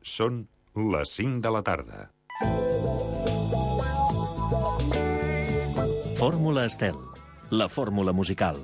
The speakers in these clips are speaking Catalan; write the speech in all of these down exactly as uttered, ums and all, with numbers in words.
Són les cinc de la tarda. Fórmula Estel, la fórmula musical.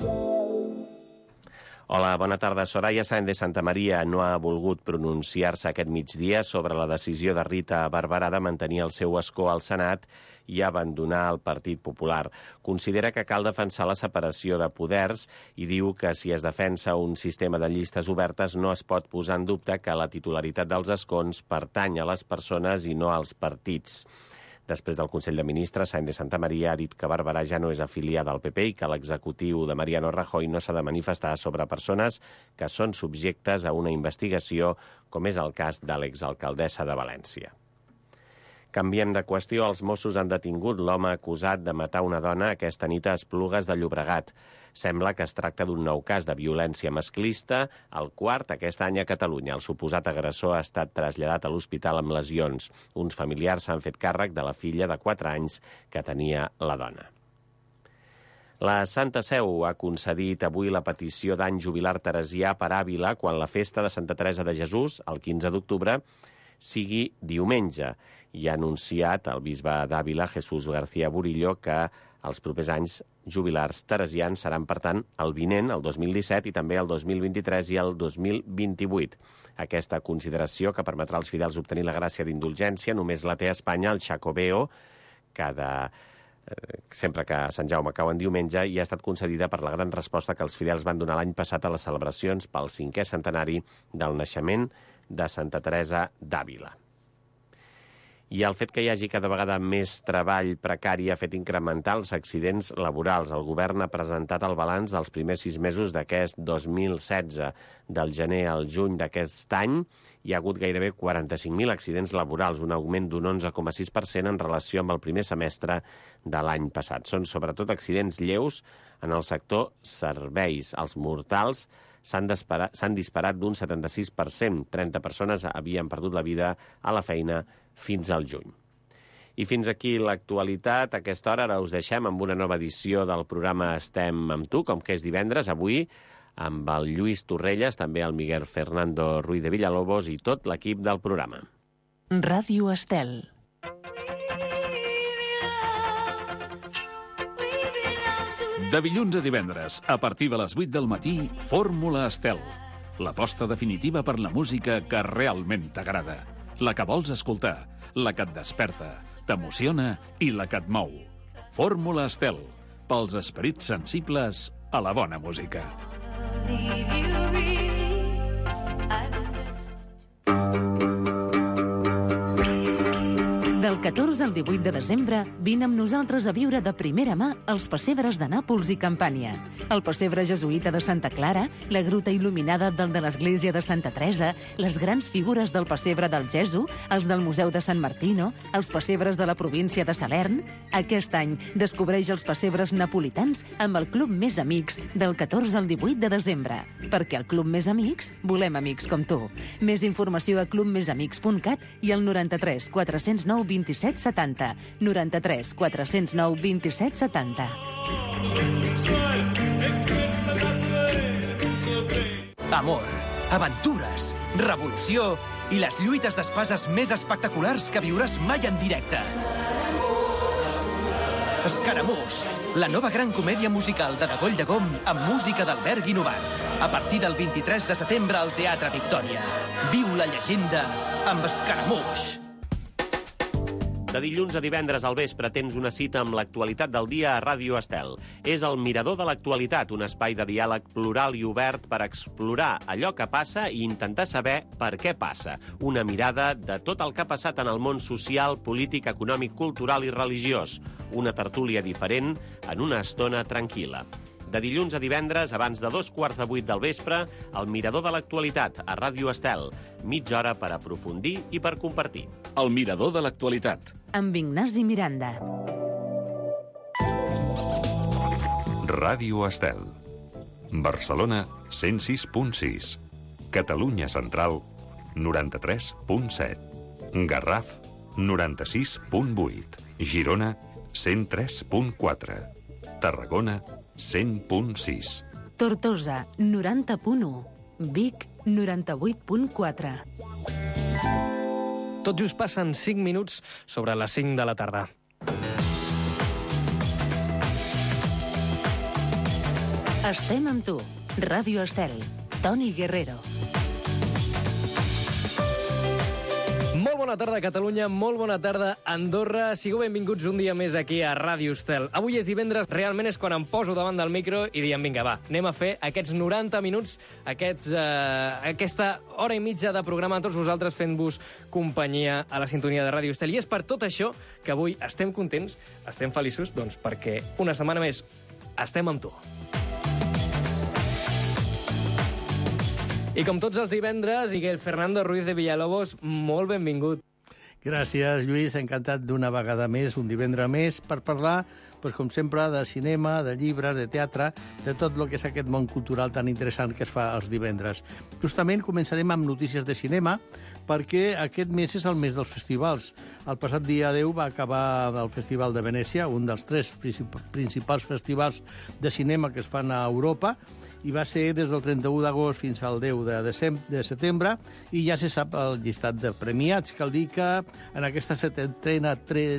Hola, bona tarda. Soraya Sáenz de Santamaría no ha volgut pronunciar-se aquest migdia sobre la decisió de Rita Barberà de mantenir el seu escó al Senat i abandonar el Partit Popular. Considera que cal defensar la separació de poders i diu que si es defensa un sistema de llistes obertes no es pot posar en dubte que la titularitat dels escons pertany a les persones i no als partits. Després del Consell de Ministres, Sáenz de Santamaría ha dit que Barberà ja no és afiliada al P P i que l'executiu de Mariano Rajoy no s'ha de manifestar sobre persones que són subjectes a una investigació, com és el cas de l'exalcaldessa de València. Canviem de qüestió, els Mossos han detingut l'home acusat de matar una dona aquesta nit a Esplugues de Llobregat. Sembla que es tracta d'un nou cas de violència masclista, el quart aquest any a Catalunya. El suposat agressor ha estat traslladat a l'hospital amb lesions. Uns familiars s'han fet càrrec de la filla de quatre anys que tenia la dona. La Santa Seu ha concedit avui la petició d'any jubilar teresià per Àvila quan la festa de Santa Teresa de Jesús, el quinze d'octubre, sigui diumenge. I ha anunciat el bisbe d'Àvila, Jesús García Burillo, que els propers anys jubilars teresians seran, per tant, el vinent, el dos mil disset, i també el dos mil vint-i-tres i el dos mil vint-i-vuit. Aquesta consideració, que permetrà als fidels obtenir la gràcia d'indulgència, només la té a Espanya el Xacobeo, cada, eh, sempre que Sant Jaume cau en diumenge, i ha estat concedida per la gran resposta que els fidels van donar l'any passat a les celebracions pel cinquè centenari del naixement de Santa Teresa d'Àvila. I el fet que hi hagi cada vegada més treball precari ha fet incrementar els accidents laborals. El govern ha presentat el balanç dels primers sis mesos d'aquest dos mil setze. Del gener al juny d'aquest any hi ha hagut gairebé quaranta-cinc mil accidents laborals, un augment d'un onze coma sis per cent en relació amb el primer semestre de l'any passat. Són sobretot accidents lleus en el sector serveis. Els mortals s'han disparat d'un setanta-sis per cent. trenta persones havien perdut la vida a la feina fins al juny. I fins aquí l'actualitat. A aquesta hora ara us deixem amb una nova edició del programa Estem amb tu, com que és divendres, avui amb el Lluís Torrelles, també el Miguel Fernando Ruiz de Villalobos i tot l'equip del programa. Ràdio Estel. De dilluns a divendres, a partir de les vuit del matí, Fórmula Estel. L'aposta definitiva per la música que realment t'agrada. La que vols escoltar, la que et desperta, t'emociona i la que et mou. Fórmula Estel, pels esperits sensibles a la bona música. Del catorze al divuit de desembre, vine amb nosaltres a viure de primera mà els pessebres de Nàpols i Campània. El pessebre jesuïta de Santa Clara, la gruta il·luminada del de l'església de Santa Teresa, les grans figures del pessebre del Gesu, els del Museu de Sant Martino, els pessebres de la província de Salern. Aquest any descobreix els pessebres napolitans amb el Club Més Amics del catorze al divuit de desembre. Perquè al Club Més Amics volem amics com tu. Més informació a club més amics punt cat i al noranta-tres quatre-cents nou vint-i-set setanta. noranta-tres quatre-cents nou vint-i-set setanta. Amor, aventures, revolució i les lluites d'espases més espectaculars que viuràs mai en directe. Escaramús, la nova gran comèdia musical de Degoll de Gom amb música d'Albert Guinovat. A partir del vint-i-tres de setembre al Teatre Victòria. Viu la llegenda amb Escaramús. De dilluns a divendres al vespre tens una cita amb l'actualitat del dia a Ràdio Estel. És el Mirador de l'Actualitat, un espai de diàleg plural i obert per explorar allò que passa i intentar saber per què passa. Una mirada de tot el que ha passat en el món social, polític, econòmic, cultural i religiós. Una tertúlia diferent en una estona tranquil·la. De dilluns a divendres, abans de dos quarts de vuit del vespre, el Mirador de l'Actualitat, a Ràdio Estel. Mitja hora per aprofundir i per compartir. El Mirador de l'Actualitat. Amb Ignasi Miranda. Ràdio Estel. Barcelona, cent sis punt sis. Catalunya Central, noranta-tres punt set. Garraf, noranta-sis punt vuit. Girona, cent tres punt quatre. Tarragona, cent punt sis. Tortosa, noranta punt u. Vic, noranta-vuit punt quatre. Tot just passen cinc minuts sobre les cinc de la tarda. Estem amb tu. Ràdio Estel. Toni Guerrero. Molt bona tarda, Catalunya, molt bona tarda, Andorra. Sigueu benvinguts un dia més aquí a Ràdio Estel. Avui és divendres, realment és quan em poso davant del micro i diem, vinga, va, anem a fer aquests noranta minuts, aquests, eh, aquesta hora i mitja de programa amb tots vosaltres fent-vos companyia a la sintonia de Ràdio Estel. I és per tot això que avui estem contents, estem feliços, doncs perquè una setmana més estem amb tu. I com tots els divendres, Miguel Fernando Ruiz de Villalobos, molt benvingut. Gràcies, Lluís. Encantat d'una vegada més, un divendres més, per parlar, doncs, com sempre, de cinema, de llibres, de teatre, de tot el que és aquest món cultural tan interessant que es fa els divendres. Justament començarem amb notícies de cinema, perquè aquest mes és el mes dels festivals. El passat dia deu va acabar el Festival de Venècia, un dels tres principals festivals de cinema que es fan a Europa, i va ser des del trenta-u d'agost fins al deu de, de setembre, i ja se sap el llistat de premiats. Cal dir que en aquesta setantena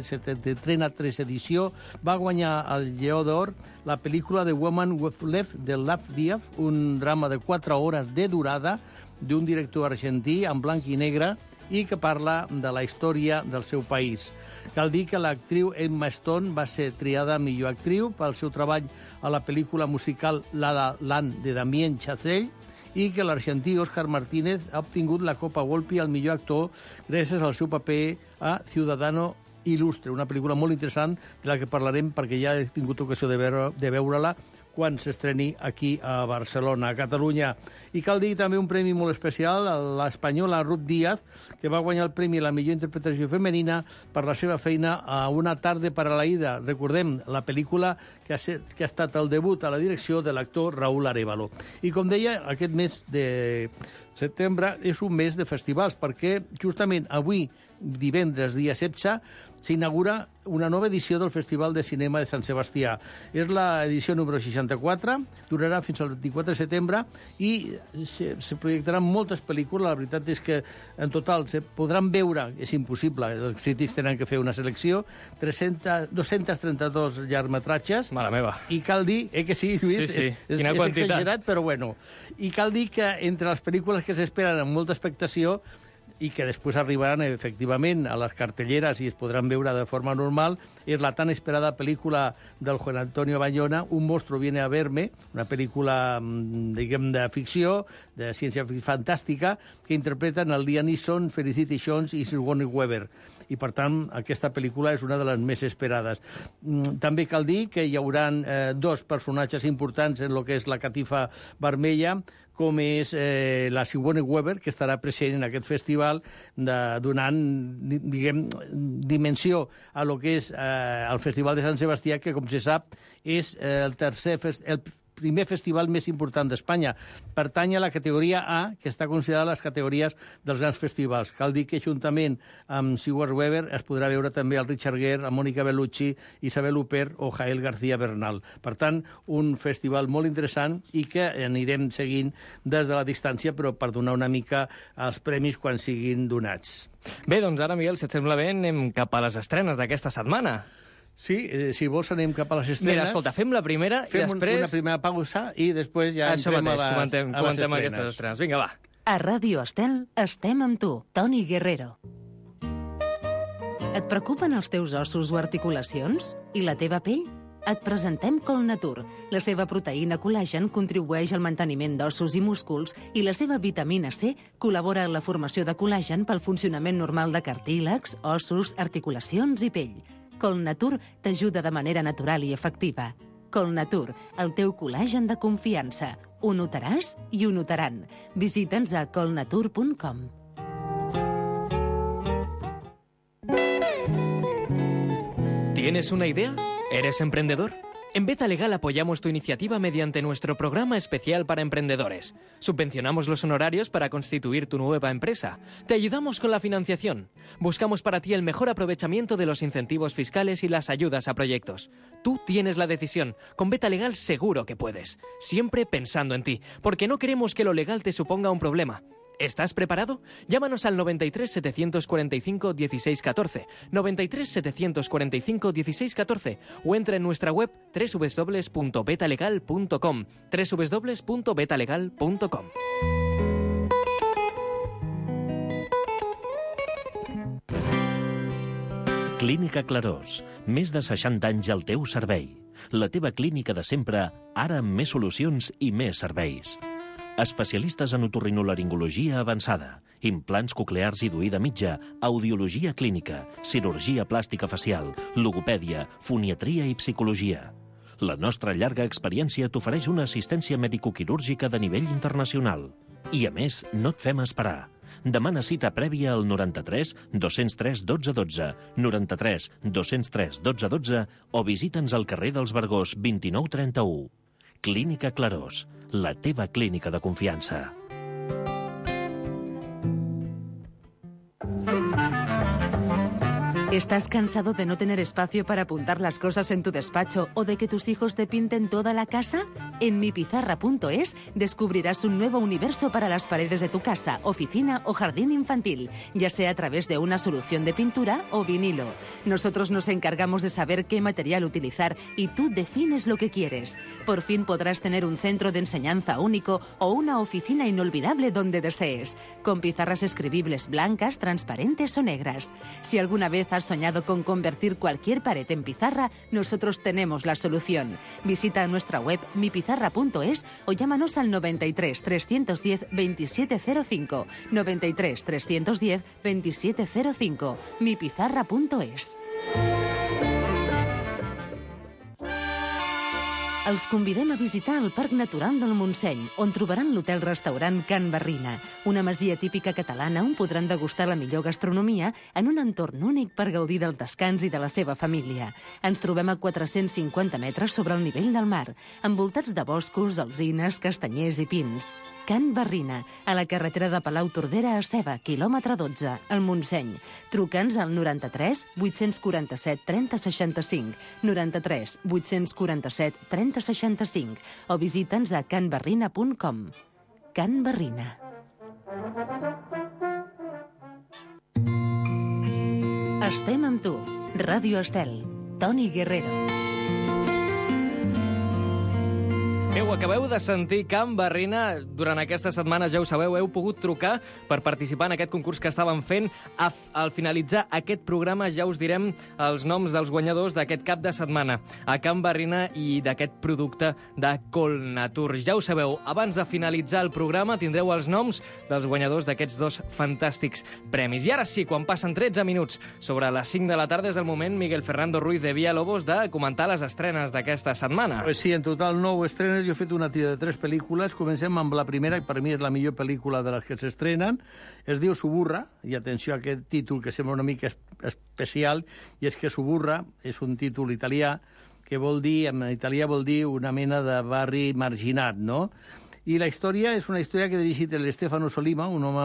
tres edició va guanyar el Lleó d'Or la pel·lícula The Woman With Left de Lav Diaz, un drama de quatre hores de durada d'un director argentí en blanc i negre i que parla de la història del seu país. Cal dir que l'actriu Emma Stone va ser triada millor actriu pel seu treball a la pel·lícula musical La La Land de Damien Chazelle i que l'argentí Óscar Martínez ha obtingut la Copa Volpi al millor actor gràcies al seu paper a Ciudadano Ilustre, una pel·lícula molt interessant de la que parlarem perquè ja he tingut ocasió de, veure, de veure-la quan s'estreni aquí a Barcelona, a Catalunya. I cal dir també un premi molt especial a l'espanyola Ruth Díaz, que va guanyar el premi a la millor interpretació femenina per la seva feina a Una tarde para la ida. Recordem, la pel·lícula que ha, ser, que ha estat el debut a la direcció de l'actor Raúl Arévalo. I com deia, aquest mes de setembre és un mes de festivals, perquè justament avui, divendres, dia setze, s'inaugura una nova edició del Festival de Cinema de Sant Sebastià. És l'edició número seixanta-quatre, durarà fins al vint-i-quatre de setembre i se, se projectaran moltes pel·lícules. La veritat és que en total se podran veure, és impossible, els crítics tenen que fer una selecció, dos-cents trenta-dos llargmetratges. Mare meva. I cal dir, eh que sí, Lluís? Sí, sí. És, és, és exagerat, però bueno. I cal dir que entre les pel·lícules que s'esperen amb molta expectació i que després arribaran efectivament a les cartelleres i es podran veure de forma normal, és la tan esperada pel·lícula del Juan Antonio Bayona, Un monstruo viene a verme, una pel·lícula, diguem, de ficció, de ciència fantàstica, que interpreten el Liam Neeson, Felicity Jones i Sigourney Weaver. I, per tant, aquesta pel·lícula és una de les més esperades. També cal dir que hi haurà eh, dos personatges importants en el que és la catifa vermella, com és eh, la Sigourney Weaver, que estarà present en aquest festival, de, donant, diguem, dimensió a lo que és eh, el Festival de Sant Sebastià, que, com se sap, és eh, el tercer el primer festival més important d'Espanya. Pertany a la categoria A, que està considerada les categories dels grans festivals. Cal dir que, juntament amb Sigourney Weaver, es podrà veure també el Richard Gere, a Mónica Bellucci, Isabel Huppert o Jael García Bernal. Per tant, un festival molt interessant i que anirem seguint des de la distància, però per donar una mica els premis quan siguin donats. Bé, doncs ara, Miguel, si et sembla bé, anem cap a les estrenes d'aquesta setmana. Sí, eh, si vols anem cap a les estrenes. Mira, escolta, fem la primera i fem després... Fem una primera pausa i després ja Això entrem mateix, a les, comentem, a les comentem estrenes. aquestes estrenes. Vinga, va. A Ràdio Estel estem amb tu, Toni Guerrero. Et preocupen els teus ossos o articulacions? I la teva pell? Et presentem Colnatur. La seva proteïna col·lagen contribueix al manteniment d'ossos i músculs i la seva vitamina C col·labora en la formació de col·lagen pel funcionament normal de cartílags, ossos, articulacions i pell. Colnatur t'ajuda de manera natural i efectiva. Colnatur, el teu col·lagen de confiança. Ho notaràs i ho notaran. Visita'ns a colnatur punt com. ¿Tienes una idea? ¿Eres emprendedor? En Beta Legal apoyamos tu iniciativa mediante nuestro programa especial para emprendedores. Subvencionamos los honorarios para constituir tu nueva empresa. Te ayudamos con la financiación. Buscamos para ti el mejor aprovechamiento de los incentivos fiscales y las ayudas a proyectos. Tú tienes la decisión. Con Beta Legal seguro que puedes. Siempre pensando en ti, porque no queremos que lo legal te suponga un problema. ¿Estás preparado? Llámanos al noventa y tres, setecientos cuarenta y cinco, dieciséis catorce, noventa y tres, setecientos cuarenta y cinco, dieciséis catorce o entra en nuestra web doble u doble u doble u punto betalegal punto com, doble u doble u doble u punto betalegal punto com. Clínica Clarós. Més de seixanta anys al teu servei. La teva clínica de sempre, ara amb més solucions i més serveis. Especialistes en otorrinolaringologia avançada, implants coclears i d'oïda mitja, audiologia clínica, cirurgia plàstica facial, logopèdia, foniatria i psicologia. La nostra llarga experiència t'ofereix una assistència mèdico-quirúrgica de nivell internacional. I, a més, no et fem esperar. Demana cita prèvia al noranta-tres dos-cents tres dotze dotze, noranta-tres dos-cents tres dotze dotze o visita'ns al carrer dels Vergós vint-i-nou trenta-u. Clínica Clarós, la teva clínica de confiança. ¿Estás cansado de no tener espacio para apuntar las cosas en tu despacho o de que tus hijos te pinten toda la casa? En mipizarra punto es descubrirás un nuevo universo para las paredes de tu casa, oficina o jardín infantil, ya sea a través de una solución de pintura o vinilo. Nosotros nos encargamos de saber qué material utilizar y tú defines lo que quieres. Por fin podrás tener un centro de enseñanza único o una oficina inolvidable donde desees, con pizarras escribibles blancas, transparentes o negras. Si alguna vez has soñado con convertir cualquier pared en pizarra, nosotros tenemos la solución. Visita nuestra web mi pizarra punto es o llámanos al noventa y tres, trescientos diez, veintisiete cero cinco, noventa y tres, trescientos diez, veintisiete cero cinco, mi pizarra punto es. Els convidem a visitar el Parc Natural del Montseny, on trobaran l'hotel-restaurant Can Barrina, una masia típica catalana on podran degustar la millor gastronomia en un entorn únic per gaudir del descans i de la seva família. Ens trobem a quatre-cents cinquanta metres sobre el nivell del mar, envoltats de boscos, alzines, castanyers i pins. Can Barrina, a la carretera de Palau-Tordera a Seva, quilòmetre dotze, al Montseny. Truca'ns al noranta-tres, vuit-cents quaranta-set, trenta seixanta-cinc, noranta-tres, vuit-cents quaranta-set, trenta seixanta-cinc o visita'ns a can barrina punt com. Can Barrina. Estem amb tu. Ràdio Estel. Toni Guerrero. Bé, ho acabeu de sentir, Can Barrina. Durant aquesta setmana, ja ho sabeu, heu pogut trucar per participar en aquest concurs que estàvem fent. Al finalitzar aquest programa ja us direm els noms dels guanyadors d'aquest cap de setmana a Can Barrina i d'aquest producte de Colnatur. Ja ho sabeu, abans de finalitzar el programa tindreu els noms dels guanyadors d'aquests dos fantàstics premis. I ara sí, quan passen tretze minuts sobre les cinc de la tarda, és el moment, Miguel Fernando Ruiz de Villalobos, de comentar les estrenes d'aquesta setmana. Pues sí, en total nou estrenes. Jo he fet una tira de tres pel·lícules. Comencem amb la primera, i per mi és la millor pel·lícula de les que s'estrenen. Es diu Suburra, i atenció a aquest títol que sembla una mica especial, i és que Suburra és un títol italià que vol dir, en italià vol dir una mena de barri marginat, no? I la història és una història que ha dirigit l'Stefano Sollima, un home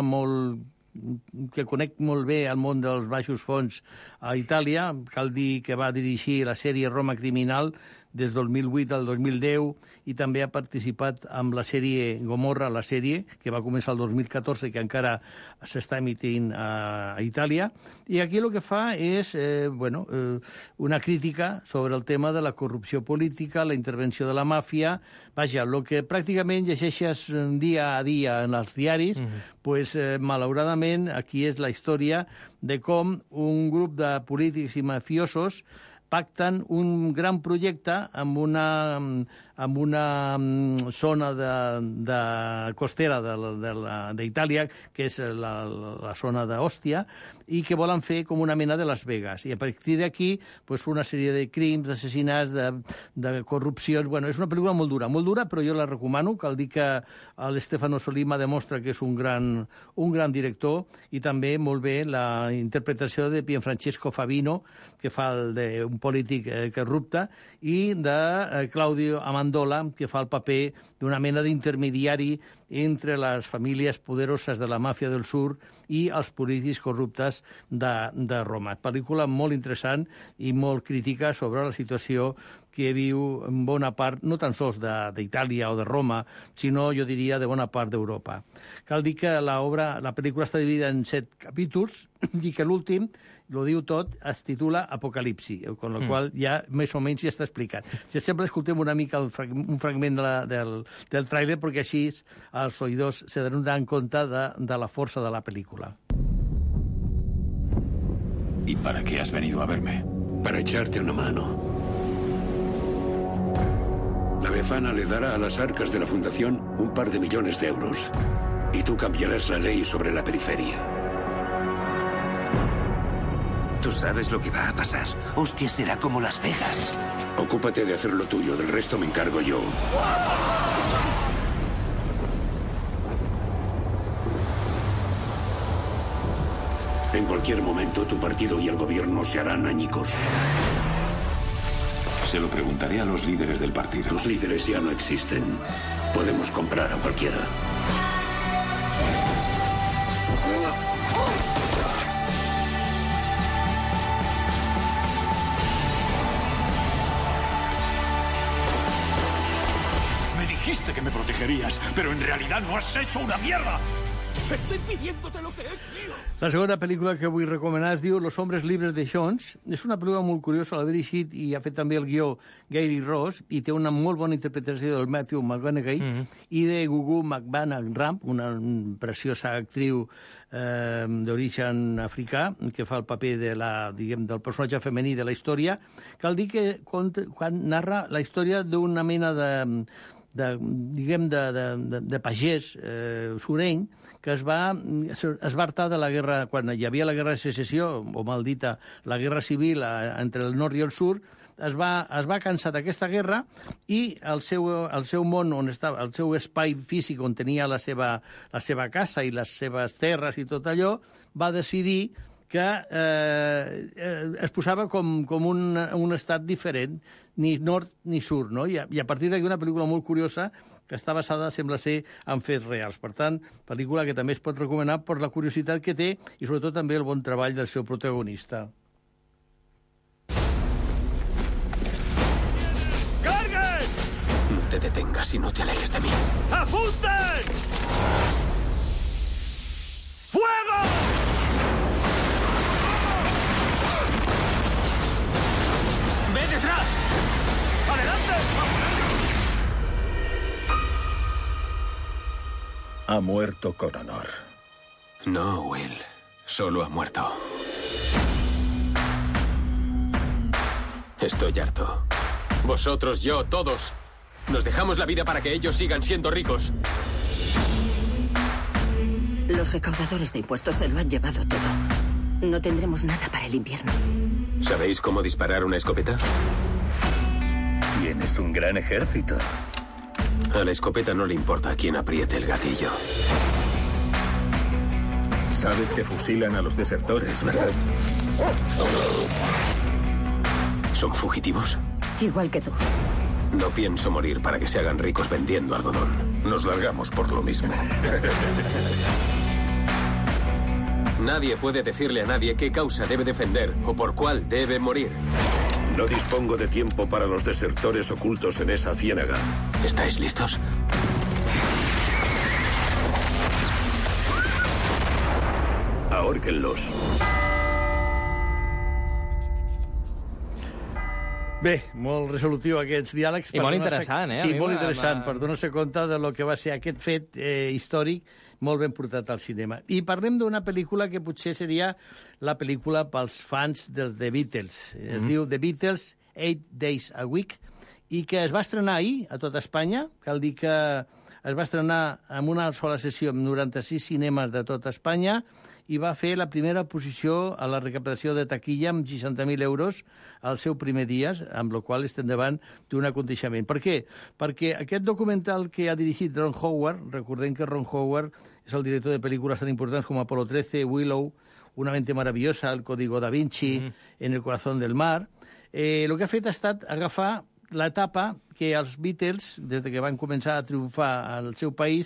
molt que conec molt bé el món dels baixos fons a Itàlia. Cal dir que va dirigir la sèrie Roma Criminal des del dos mil vuit al dos mil deu i també ha participat amb la sèrie Gomorra, la sèrie que va començar el dos mil catorze i que encara s'està emitint a, a Itàlia. I aquí el que fa és eh, bueno, eh, una crítica sobre el tema de la corrupció política, la intervenció de la màfia. Vaja, el que pràcticament llegeixes dia a dia en els diaris, mm-hmm. pues, eh, malauradament aquí és la història de com un grup de polítics i mafiosos pacten un gran projecte amb una, amb una zona de, de costera d'Itàlia, que és la, la zona d'Òstia, i que volen fer com una mena de Las Vegas. I a partir d'aquí, pues, una sèrie de crims, d'assassinats, de, de corrupcions... Bueno, és una pel·lícula molt dura, molt dura, però jo la recomano. Cal dir que l'Stefano Sollima demostra que és un gran, un gran director, i també molt bé la interpretació de Pierfrancesco Favino, que fa el d'un polític eh, corrupte, i de eh, Claudio Amendola, que fa el paper d'una mena d'intermediari entre les famílies poderoses de la màfia del sur i els polítics corruptes de, de Roma. Pel·lícula molt interessant i molt crítica sobre la situació que viu en bona part, no tan sols d'Itàlia o de Roma, sinó, jo diria, de bona part d'Europa. Cal dir que l'obra, la pel·lícula està dividida en set capítols i que l'últim, lo diu tot, es titula Apocalipsi, con lo mm. qual ja més o menys ja està explicat. Si sempre escoltem una mica el frag un fragment de la, del, del tràiler, perquè així els oïdors se donaran compte de, de la força de la pel·lícula. ¿Y para qué has venido a verme? Para echarte una mano. La Befana le dará a las arcas de la Fundación un par de millones de euros. Y tú cambiarás la ley sobre la periferia. Tú sabes lo que va a pasar. Hostia, será como Las Vegas. Ocúpate de hacer lo tuyo, del resto me encargo yo. En cualquier momento, tu partido y el gobierno se harán añicos. Se lo preguntaré a los líderes del partido. Tus líderes ya no existen. Podemos comprar a cualquiera. Me dijiste que me protegerías, pero en realidad no has hecho una mierda. Estoy pidiéndote lo que es mío. La segona pel·lícula que vull recomanar es diu Los hombres libres de Jones. És una pel·lícula molt curiosa, l'ha dirigit i ha fet també el guió Gary Ross, i té una molt bona interpretació del Matthew McConaughey mm -hmm. i de Gugu Mbatha-Ramph, una preciosa actriu eh, d'origen africà, que fa el paper de la, diguem, del personatge femení de la història. Cal dir que quan, quan narra la història d'una mena de... de, diguem, de, de, de, de pagès eh, sureny, que es va, es va hartar de la guerra, quan hi havia la guerra de secessió, o mal dita, la guerra civil a, entre el nord i el sud, es va, es va cansar d'aquesta guerra i el seu, el seu món, on estava, el seu espai físic on tenia la seva, la seva casa i les seves terres i tot allò, va decidir que eh, eh, es posava com, com un, un estat diferent, ni nord ni sud, no? I a, i a partir d'aquí una pel·lícula molt curiosa que està basada, sembla ser, en fets reals. Per tant, pel·lícula que també es pot recomanar per la curiositat que té i sobretot també el bon treball del seu protagonista. ¡Carguen! No te detengas y no te alejes de mí. ¡Apunten! ¡Fuego! ¡Ve detrás! ¡Adelante! Ha muerto con honor. No, Will. Solo ha muerto. Estoy harto. Vosotros, yo, todos. Nos dejamos la vida para que ellos sigan siendo ricos. Los recaudadores de impuestos se lo han llevado todo. No tendremos nada para el invierno. ¿Sabéis cómo disparar una escopeta? Tienes un gran ejército. A la escopeta no le importa a quién apriete el gatillo. Sabes que fusilan a los desertores, ¿verdad? ¿Son fugitivos? Igual que tú. No pienso morir para que se hagan ricos vendiendo algodón. Nos largamos por lo mismo. Nadie puede decirle a nadie qué causa debe defender o por cuál debe morir. No dispongo de tiempo para los desertores ocultos en esa ciénaga. ¿Estáis listos? Ahórquenlos. Bé, molt resolutiu aquests diàlegs. I molt interessant, eh? Sí, molt interessant, per donar-se compte de lo que va ser aquest fet eh, històric molt ben portat al cinema. I parlem d'una pel·lícula que potser seria la pel·lícula pels fans dels The Beatles. Es mm. diu The Beatles, Eight Days a Week, i que es va estrenar ahir a tot Espanya. Cal dir que es va estrenar en una sola sessió en noranta-sis cinemes de tot Espanya i va fer la primera posició a la recaptació de taquilla amb seixanta mil euros al seu primer dia, amb la qual estem davant d'un aconteixement. Per què? Perquè aquest documental que ha dirigit Ron Howard, recordem que Ron Howard és el director de pel·lícules tan importants com Apolo trece, Willow, Una mente maravillosa, El código da Vinci, mm. En el corazón del mar, eh, el que ha fet ha estat agafar l'etapa que els Beatles, des que van començar a triomfar al seu país,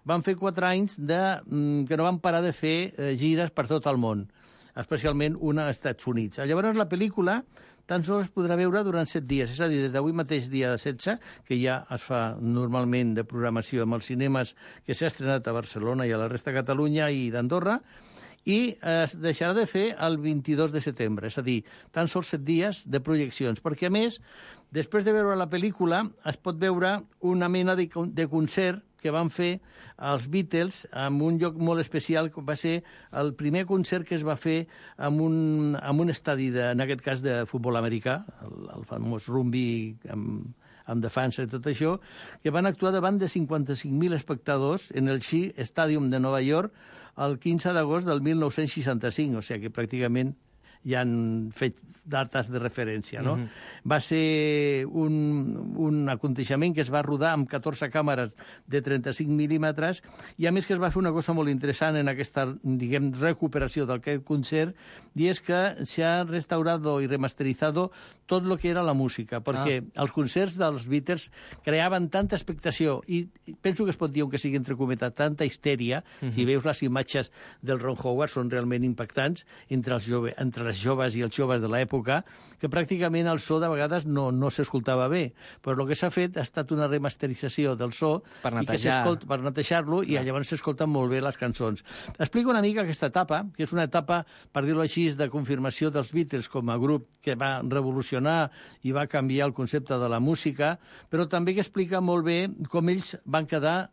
van fer quatre anys de, que no van parar de fer eh, gires per tot el món, especialment una als Estats Units. Llavors, la pel·lícula tan sols es podrà veure durant set dies, és a dir, des d'avui mateix, dia setze, que ja es fa normalment de programació amb els cinemes que s'ha estrenat a Barcelona i a la resta de Catalunya i d'Andorra, i es deixarà de fer el vint-i-dos de setembre, és a dir, tan sols set dies de projeccions, perquè a més, després de veure la pel·lícula, es pot veure una mena de, de concert que van fer els Beatles en un lloc molt especial, que va ser el primer concert que es va fer en un, en un estadi, de, en aquest cas, de futbol americà, el, el famós rugby amb, amb defensa i tot això, que van actuar davant de cinquanta-cinc mil espectadors en el Shea Stadium de Nova York el quinze d'agost del mil nou-cents seixanta-cinc, o sigui que pràcticament ja han fet dates de referència, no? Mm-hmm. Va ser un, un aconteixement que es va rodar amb catorze càmeres de trenta-cinc mil·límetres i, a més, que es va fer una cosa molt interessant en aquesta, diguem, recuperació d'aquest concert, i és que s'ha restaurat i remasterizat tot el que era la música, perquè ah. els concerts dels Beatles creaven tanta expectació i penso que es pot dir, que sigui entrecometat, tanta histèria. Mm-hmm. Si veus les imatges del Ron Howard són realment impactants entre els joves, entre les joves i els joves de l'època, que pràcticament el so de vegades no, no s'escoltava bé, però el que s'ha fet ha estat una remasterització del so per i que s'escolta, per netejar-lo, i llavors s'escolten molt bé les cançons. Explico una mica aquesta etapa, que és una etapa, per dir-ho així, de confirmació dels Beatles com a grup que va revolucionar i va canviar el concepte de la música, però també que explica molt bé com ells van quedar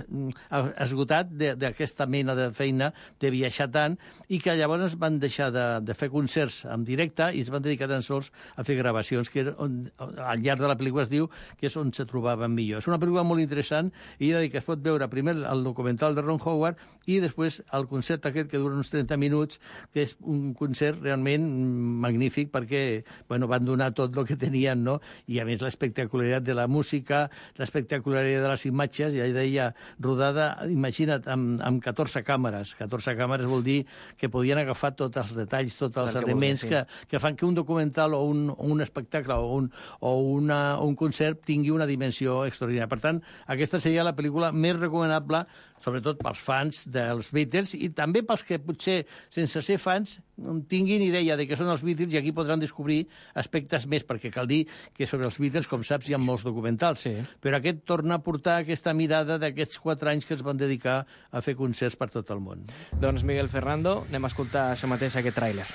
esgotats d'aquesta mena de feina, de viatjar tant, i que llavors van deixar de, de fer concerts en directe i es van dedicar tan sols a fer gravacions, que on, al llarg de la pel·lícula es diu que és on se trobaven millor. És una pel·lícula molt interessant i ja dic que es pot veure primer el documental de Ron Howard i després el concert aquest que dura uns trenta minuts, que és un concert realment magnífic perquè bueno, van donar tot el que tenien, no? I a més l'espectacularitat de la música, l'espectacularitat de les imatges, ja deia, rodada, imagina't, amb, amb catorze càmeres. catorze càmeres vol dir que podien agafar tots els detalls, tots els elements que, que fan que un documental o un, o un espectacle o un, o una, un concert tingui una dimensió extraordinària. Per tant, aquesta seria la pel·lícula més recomanable, sobretot pels fans dels Beatles i també pels que potser, sense ser fans, tinguin idea de què són els Beatles i aquí podran descobrir aspectes més, perquè cal dir que sobre els Beatles, com saps, hi ha molts documentals. Sí. Però aquest torna a portar aquesta mirada d'aquests quatre anys que es van dedicar a fer concerts per tot el món. Doncs, Miguel Ferrando, anem a escoltar això mateix, aquest tràiler.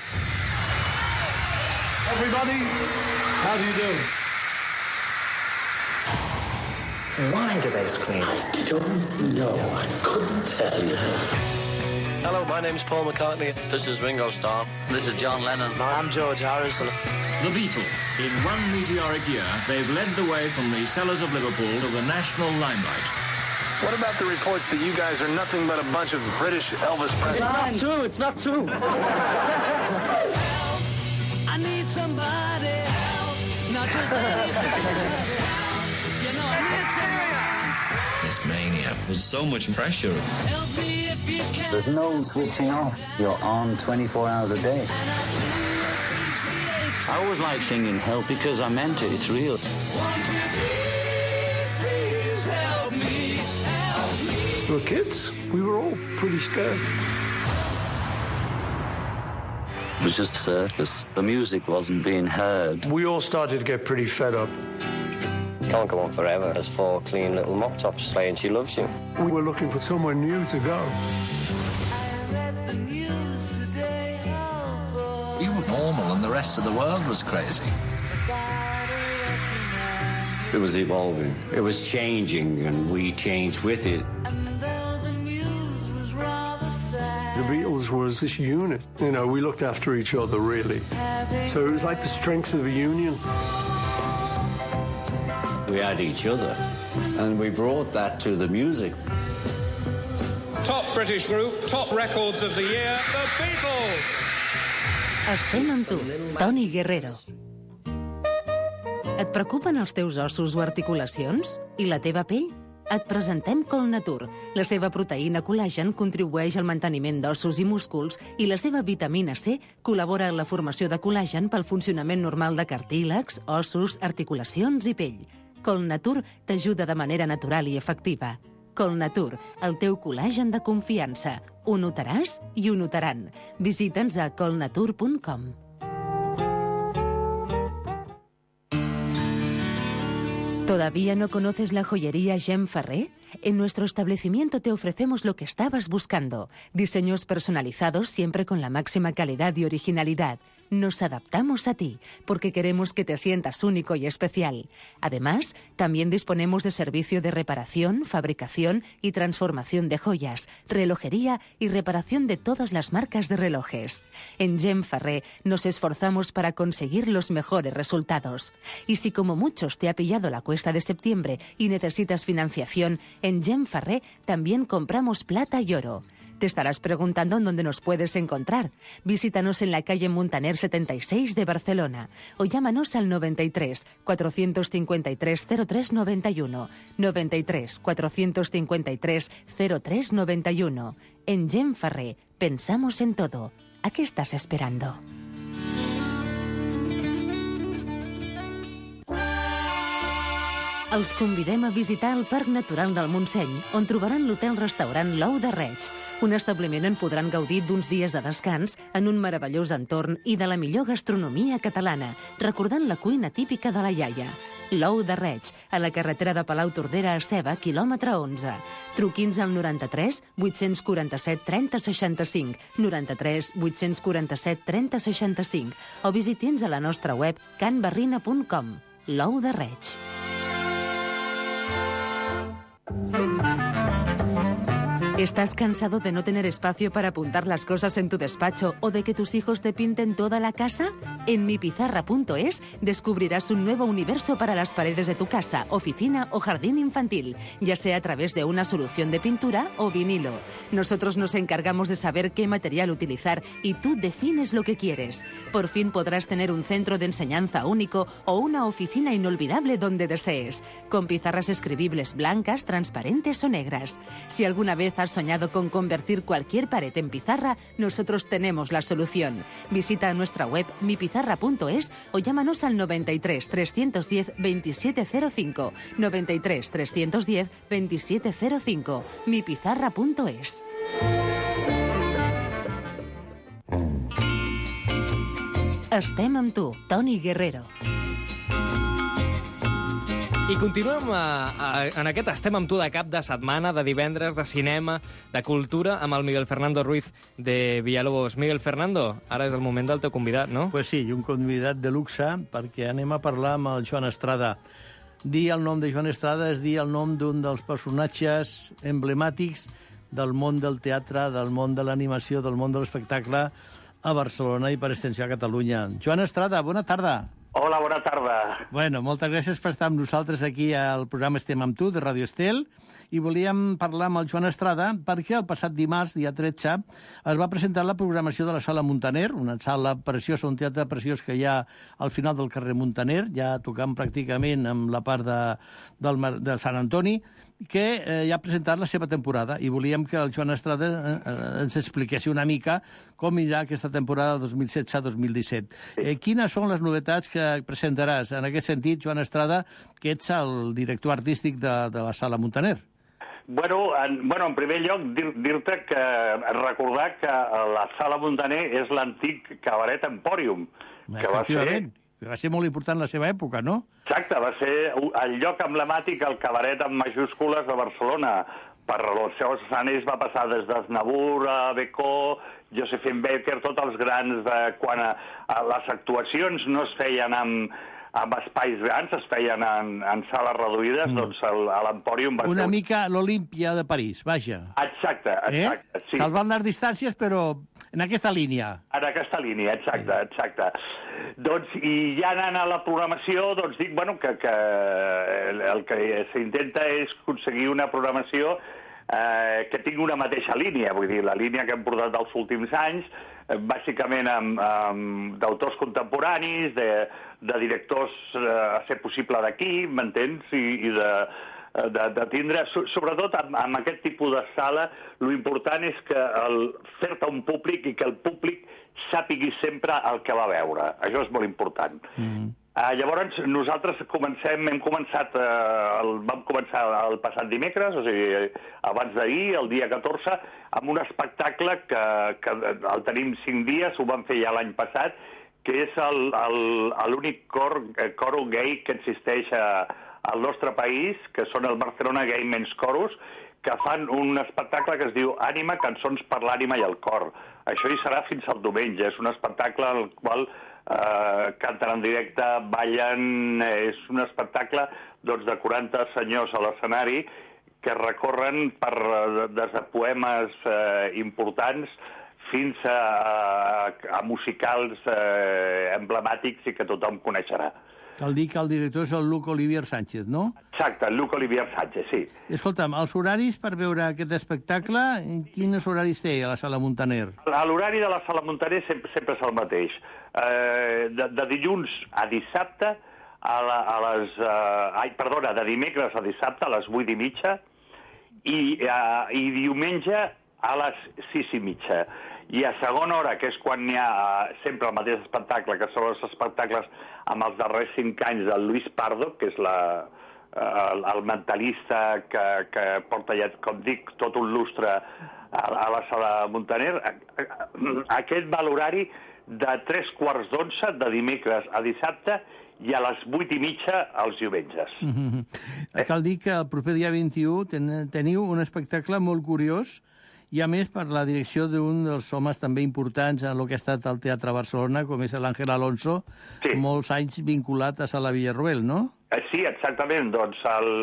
Everybody, how do you do? Why do they scream? I don't know. I couldn't tell you. Hello, my name's Paul McCartney. This is Ringo Starr. This is John Lennon. I'm George Harrison. The Beatles. In one meteoric year, they've led the way from the cellars of Liverpool to the national limelight. What about the reports that you guys are nothing but a bunch of British Elvis Presley? It's not true. It's not true. Help. I need somebody help. Not just a you know, I need somebody. This mania was so much pressure. Help me if you can. There's no switching off. You're on twenty-four hours a day. I always like singing Help because I meant it. It's real. Please help me, help me. We were kids. We were all pretty scared. It was just a circus. The music wasn't being heard. We all started to get pretty fed up. Can't go on forever as four clean little mop tops playing She Loves You. We were looking for somewhere new to go. You were normal and the rest of the world was crazy. It was evolving. It was changing, and we changed with it. The Beatles was this unit. You know, we looked after each other, really. So it was like the strength of a union. We had each other, and we brought that to the music. Top British group, top records of the year, The Beatles! Estem amb tu, Toni Guerrero. Et preocupen els teus ossos o articulacions? I la teva pell? Et presentem Colnatur. La seva proteïna col·lagen contribueix al manteniment d'ossos i músculs i la seva vitamina C col·labora en la formació de col·lagen pel funcionament normal de cartílags, ossos, articulacions i pell. Colnatur t'ajuda de manera natural i efectiva. Colnatur, el teu col·lagen de confiança. Ho notaràs i ho notaran. Visita'ns a colnatur punt com. ¿Todavía no conoces la joyería Gem Ferrer? En nuestro establecimiento te ofrecemos lo que estabas buscando. Diseños personalizados siempre con la máxima calidad y originalidad. Nos adaptamos a ti, porque queremos que te sientas único y especial. Además, también disponemos de servicio de reparación, fabricación y transformación de joyas, relojería y reparación de todas las marcas de relojes. En Gem Ferrer nos esforzamos para conseguir los mejores resultados. Y si como muchos te ha pillado la cuesta de septiembre y necesitas financiación, en Gem Ferrer también compramos plata y oro. Te estarás preguntando en dónde nos puedes encontrar. Visítanos en la calle Muntaner setenta y seis de Barcelona o llámanos al noventa y tres, cuatrocientos cincuenta y tres, cero tres noventa y uno, noventa y tres, cuatrocientos cincuenta y tres, cero tres noventa y uno. En Gem Ferrer pensamos en todo. ¿A qué estás esperando? Els convidem a visitar el Parc Natural del Montseny, on trobaran l'hotel-restaurant L'Ou de Reig, un establiment on podran gaudir d'uns dies de descans en un meravellós entorn i de la millor gastronomia catalana, recordant la cuina típica de la iaia. L'Ou de Reig, a la carretera de Palau-Tordera a Ceba, quilòmetre onze. Truqui'ns al noranta-tres, vuit-cents quaranta-set, trenta, seixanta-cinc, noranta-tres, vuit-cents quaranta-set, trenta, seixanta-cinc, o visiti'ns a la nostra web can barrina punt com. L'Ou de Reig. ¿Estás cansado de no tener espacio para apuntar las cosas en tu despacho o de que tus hijos te pinten toda la casa? En mipizarra punto es descubrirás un nuevo universo para las paredes de tu casa, oficina o jardín infantil, ya sea a través de una solución de pintura o vinilo. Nosotros nos encargamos de saber qué material utilizar y tú defines lo que quieres. Por fin podrás tener un centro de enseñanza único o una oficina inolvidable donde desees, con pizarras escribibles blancas, transparentes o negras. Si alguna vez has soñado con convertir cualquier pared en pizarra, nosotros tenemos la solución. Visita nuestra web mipizarra punto es o llámanos al noventa y tres, trescientos diez, veintisiete cero cinco, noventa y tres, trescientos diez, veintisiete cero cinco, mipizarra punto es. Estem amb tu, Toni Guerrero. I continuem a, a, en aquest Estem amb tu de cap de setmana, de divendres, de cinema, de cultura, amb el Miguel Fernando Ruiz de Villalobos. Miguel Fernando, ara és el moment del teu convidat, no? Pues sí, un convidat de luxe, perquè anem a parlar amb el Joan Estrada. Dir el nom de Joan Estrada és dir el nom d'un dels personatges emblemàtics del món del teatre, del món de l'animació, del món de l'espectacle a Barcelona i per extensió a Catalunya. Joan Estrada, bona tarda. Hola, bona tarda. Bueno, moltes gràcies per estar amb nosaltres aquí al programa Estem amb tu, de Ràdio Estel, i volíem parlar amb el Joan Estrada perquè el passat dimarts, dia tretze, es va presentar la programació de la Sala Muntaner, una sala preciosa, un teatre preciós que hi ha al final del carrer Muntaner, ja tocant pràcticament amb la part de, del, de Sant Antoni, que eh, ja ha presentat la seva temporada i volíem que el Joan Estrada eh, ens expliqués una mica com irà aquesta temporada dos mil setze dos mil disset. Eh, quines són les novetats que presentaràs? En aquest sentit, Joan Estrada, que ets el director artístic de, de la Sala Muntaner. Bueno, en, bueno, en primer lloc, dir, dir-te que recordar que la Sala Muntaner és l'antic Cabaret Empòrium. Que va ser... va ser molt important la seva època, no? Exacte, va ser el lloc emblemàtic, el cabaret amb majúscules de Barcelona. Per els seus escenaris va passar des d'Aznavour a Becó, Josephine Baker, tots els grans, de, quan a, a les actuacions no es feien amb, amb espais grans, es feien en, en sales reduïdes, mm. doncs el, l'Empòrium va Una ser... mica l'Olímpia de París, vaja. Exacte, exacte. Eh? Sí. Salvant les distàncies, però en aquesta línia. En aquesta línia, exacte, exacte. Doncs, i ja anant a la programació, doncs dic, bueno, que, que el, el que s'intenta és aconseguir una programació eh, que tingui una mateixa línia, vull dir, la línia que hem portat dels últims anys, eh, bàsicament amb, amb d'autors contemporanis, de, de directors, eh, a ser possible d'aquí, m'entens, i, i de... De, de tindre, sobretot amb, amb aquest tipus de sala, lo important és que el, fer-te un públic i que el públic sàpigui sempre el que va veure. Això és molt important. Mm. Uh, llavors, nosaltres comencem, hem començat, uh, el, vam començar el passat dimecres, o sigui, abans d'ahir, el dia catorze, amb un espectacle que, que el tenim cinc dies, ho vam fer ja l'any passat, que és l'únic cor, coro gay que existeix a, al nostre país, que són el Barcelona Gay Men's Chorus, que fan un espectacle que es diu Ànima, cançons per l'ànima i el cor. Això hi serà fins al diumenge. És un espectacle en el qual eh, canten en directe, ballen... És un espectacle doncs, de quaranta senyors a l'escenari que recorren per, des de poemes eh, importants fins a, a, a musicals eh, emblemàtics i que tothom coneixerà. Cal dir que el director és el Luc Olivier Sánchez, no? Exacte, el Luc Olivier Sánchez, sí. Escolta'm, els horaris per veure aquest espectacle, quins horaris té a la Sala Muntaner? L'horari de la Sala Muntaner sempre, sempre és el mateix. Eh, de, de dilluns a dissabte, a, la, a les... Eh, ai, perdona, de dimecres a dissabte a les vuit i mitja i, eh, i diumenge a les sis i mitja. I a segona hora, que és quan n'hi ha sempre el mateix espectacle, que són els espectacles amb els darrers cinc anys del Luis Pardo, que és la, el, el mentalista que, que porta ja, com dic, tot un lustre a, a la Sala Muntaner. Aquest va l'horari de tres quarts d'onze de dimecres a dissabte i a les vuit i mitja als diumenges. Mm-hmm. Eh? Cal dir que el proper dia vint-i-u ten, teniu un espectacle molt curiós i, a més, per la direcció d'un dels homes també importants en el que ha estat el Teatre Barcelona, com és l'Àngel Alonso, sí. Molts anys vinculat a Sala Villarroel, no? Sí, exactament. Doncs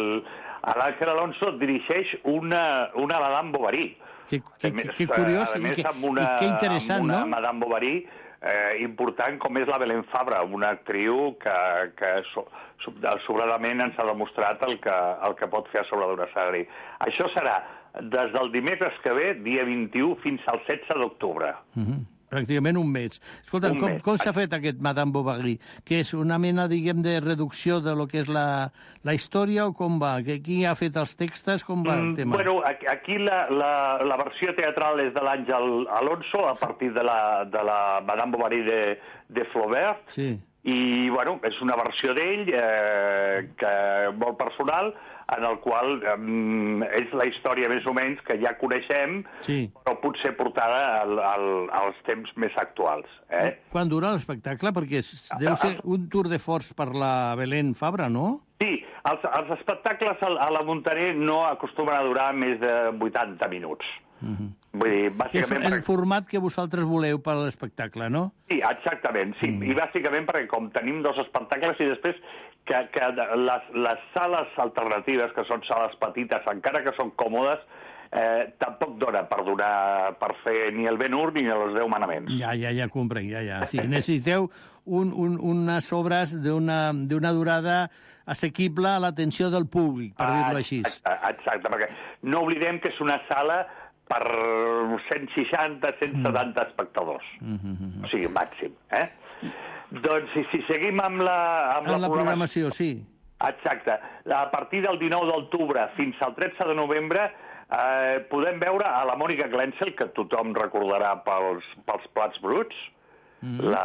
l'Àngel Alonso dirigeix una, una Madame Bovary. Que, que, més, que curiós a més, i que, una, i que interessant, amb una no? Madame Bovary eh, important com és la Belén Fabra, una actriu que, que so, sobradament ens ha demostrat el que, el que pot fer a sobre d'un escenari. Això serà des del dimecres que ve, dia vint-i-u, fins al setze d'octubre. Mm-hmm. Pràcticament un mes. Escolta, un com, mes. com s'ha fet aquest Madame Bovary? Que és una mena, diguem, de reducció de lo que és la, la història o com va? Qui ha fet els textos? Com va el tema? Mm, bueno, aquí la, la, la versió teatral és de l'Àngel Alonso, a partir de la, de la Madame Bovary de, de Flaubert. Sí. I, bueno, és una versió d'ell eh, que molt personal, en el qual um, és la història més o menys que ja coneixem, sí. Però potser portada al, al, als temps més actuals. Eh? Quan dura l'espectacle? Perquè deu ser un tour de force per la Belén Fabra, no? Sí, els, els espectacles a la Muntaner no acostumen a durar més de vuitanta minuts. Mm-hmm. Vull dir, bàsicament... És el format que vosaltres voleu per a l'espectacle, no? Sí, exactament, sí. Mm. I bàsicament perquè com tenim dos espectacles i després que, que les, les sales alternatives, que són sales petites, encara que són còmodes, eh, tampoc dona per donar, per fer ni el Ben-Hur ni els deu manaments. Ja, ja, ja comprenc, ja, ja. Sí, necessiteu un, un, unes obres d'una durada assequible a l'atenció del públic, per ah, dir-ho així. Exacte, exacte, perquè no oblidem que és una sala per cent seixanta, cent setanta mm. espectadors. Mm-hmm. O sigui, màxim. Eh? Doncs si, si seguim amb la, amb amb la, la programació, sí. Exacte. A partir del dinou d'octubre fins al tretze de novembre eh, podem veure a la Mònica Glensel, que tothom recordarà pels, pels Plats Bruts, mm. la,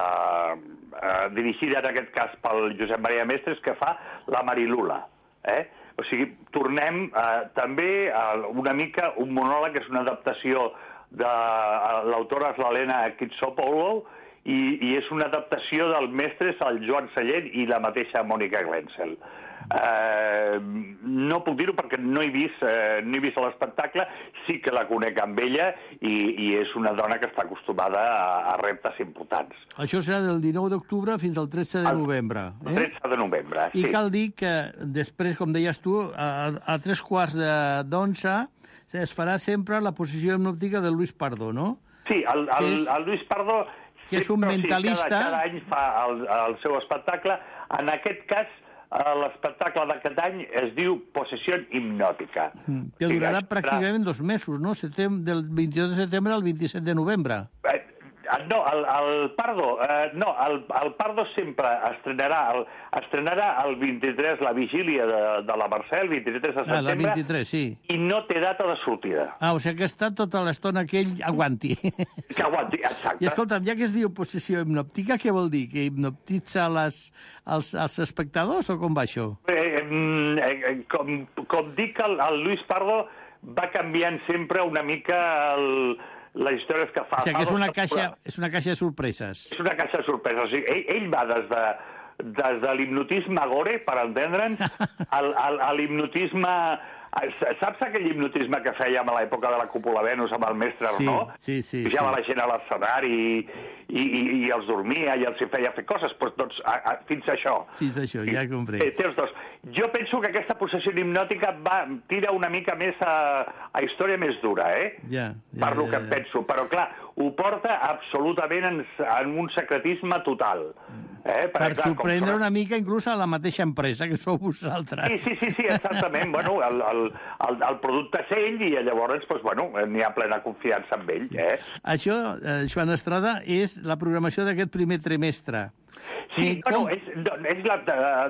eh, dirigida en aquest cas pel Josep Maria Mestres, que fa la Marilula. Eh? O sigui, tornem eh, també a una mica un monòleg, que és una adaptació de l'autora és l'Helena Kitsopoulou, i, i és una adaptació del Mestres, el Joan Sallent i la mateixa Mònica Glensel. Eh, no puc dir-ho perquè no he vist, eh, no he vist l'espectacle, sí que la conec amb ella i, i és una dona que està acostumada a, a reptes importants. Això serà del dinou d'octubre fins al tretze de novembre. El tretze de novembre, I sí. cal dir que després, com deies tu, a, a tres quarts d'onze es farà sempre la posició hipnòtica de Luis Pardo, no? Sí, el, el, és... el Luis Pardo... Que és un mentalista... Cada, cada any fa el, el seu espectacle. En aquest cas, l'espectacle d'aquest any es diu Possessió hipnòtica. Mm, que durarà sí, pràcticament dos mesos, no? Setem, del vint-i-dos de setembre al vint-i-set de novembre. Eh, No, el, el Pardo, eh, no, el, el Pardo sempre estrenarà el, estrenarà el vint-i-tres, la vigília de, de la Mercè, el vint-i-tres de setembre, ah, la vint-i-tres, sí. I no té data de sortida. Ah, o sigui que està tota l'estona que ell aguanti. Que aguanti, exacte. I escolta'm, ja que es diu possessió hipnòptica, què vol dir? Que hipnotitza les, els, els espectadors o com va això? Eh, eh, com, com dic, el, el Luis Pardo va canviant sempre una mica el... la història que fa... O sigui, que és una, caixa, és una caixa de sorpreses. És una caixa de sorpreses. O sigui, ell, ell va des de, des de l'hipnotisme gore, per entendre'ns, al, al, a l'hipnotisme... Saps aquell hipnotisme que fèiem a l'època de la Cúpula Venus amb el mestre sí, Arnaud? Sí, sí, Pujava sí. la gent a l'escenari i, i, i, i els dormia i els hi feia fer coses, doncs, doncs a, a, fins a això. Fins a això, ja comprenc. Té, té els dos. Jo penso que aquesta possessió hipnòtica va, tira una mica més a, a història més dura, eh? Ja, ja, per lo ja, que ja. penso. Però, clar, ho porta absolutament en, en un secretisme total. Eh? Per, per clar, sorprendre com... una mica inclús a la mateixa empresa que sou vosaltres. Sí, sí, sí, sí, exactament. bueno, el, el, el, el producte és ell i llavors doncs, bueno, n'hi ha plena confiança amb ell. Eh? Això, eh, Joan Estrada, és la programació d'aquest primer trimestre. Sí, eh, bueno, com... és, és la,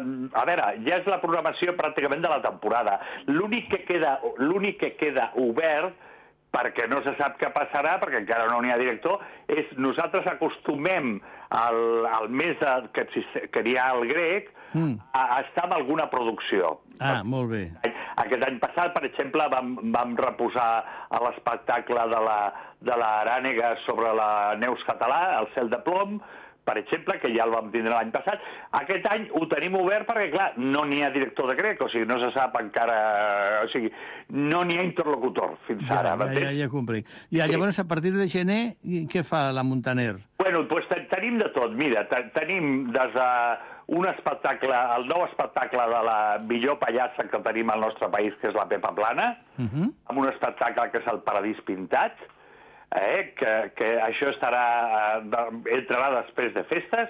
a veure, ja és la programació pràcticament de la temporada. L'únic que queda, l'únic que queda obert, perquè no se sap què passarà, perquè encara no n'hi ha director, és nosaltres acostumem al, al mes de, que, que hi ha el grec mm. a, a estar en alguna producció. Ah, molt bé. Aquest any passat, per exemple, vam, vam reposar a l'espectacle de la, de la Arànega sobre la Neus Català, el Cel de Plom, per exemple, que ja el vam tindre l'any passat. Aquest any ho tenim obert perquè, clar, no n'hi ha director de grec, o sigui, no se sap encara... O sigui, no n'hi ha interlocutor fins ja, ara. Ja, ja, ja comprenc. I sí. Llavors, a partir de gener, què fa la Montaner? Bueno, doncs tenim de tot. Mira, tenim des de un espectacle, el nou espectacle de la millor pallassa que tenim al nostre país, que és la Pepa Plana, uh -huh. amb un espectacle que és el Paradís Pintat, Eh, que, que això estarà, eh, entrarà després de festes.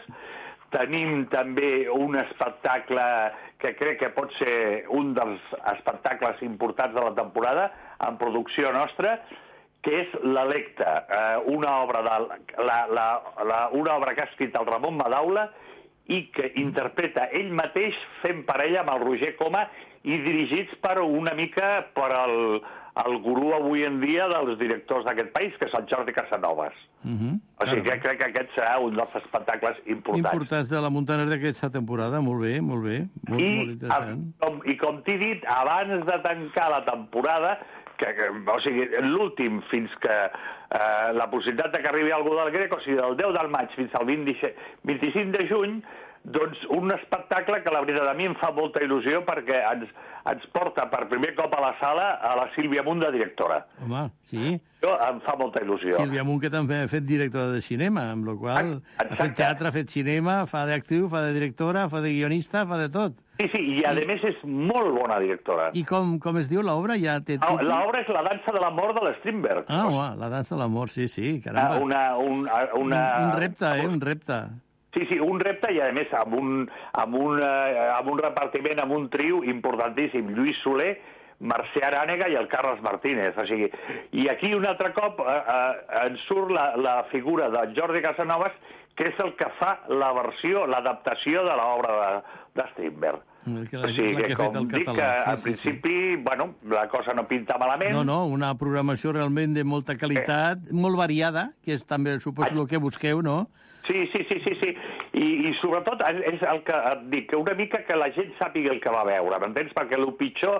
Tenim també un espectacle que crec que pot ser un dels espectacles importants de la temporada, en producció nostra, que és l'Electa, eh, una obra de, la, la, la, una obra que ha escrit el Ramon Madaula i que interpreta ell mateix fent parella amb el Roger Coma i dirigits per una mica per el... el gurú avui en dia dels directors d'aquest país, que és el Jordi Casanovas. Uh -huh. O sigui que crec que aquest serà un dels espectacles importants. Importants de la Montaner d'aquesta temporada, molt bé, molt bé, molt, I, molt interessant. Com, I com t'he dit, abans de tancar la temporada, que, que, o sigui, l'últim fins que eh, la possibilitat de que arribi algú del grec, o sigui, del deu del maig fins al vint-i-cinc de juny, doncs un espectacle que la veritat a mi em fa molta il·lusió perquè ens, ens porta per primer cop a la sala a la Sílvia Munt de directora. Home, sí. Això em fa molta il·lusió. Sílvia Munt, que també ha fet directora de cinema, amb la qual cosa ha fet teatre, ha fet cinema, fa d'actriu, fa de directora, fa de guionista, fa de tot. Sí, sí, i a I... més és molt bona directora. I com, com es diu l'obra? Ja té no, l'obra és La dansa de l'amor de l'Strindberg. Ah, home, La dansa de l'amor, sí, sí, caramba. Una, un, una... Un, un repte, eh, un repte. Sí, sí, un repte i, a més, amb un, amb un, eh, amb un repartiment, amb un trio importantíssim. Lluís Soler, Mercè Arànega i el Carles Martínez. O sigui, i aquí un altre cop eh, eh, ens surt la, la figura de Jordi Casanovas, que és el que fa la versió, l'adaptació de l'obra de, de Strindberg. Que la, o sigui, que, que, que com el dic, català. que sí, al sí, principi, sí. bueno, la cosa no pinta malament. No, no, una programació realment de molta qualitat, eh. molt variada, que és també, suposo, el que busqueu, no? Sí, sí, sí, sí, sí. I, i sobretot és el que et dic, que una mica que la gent sàpiga el que va veure, m'entens? Perquè el pitjor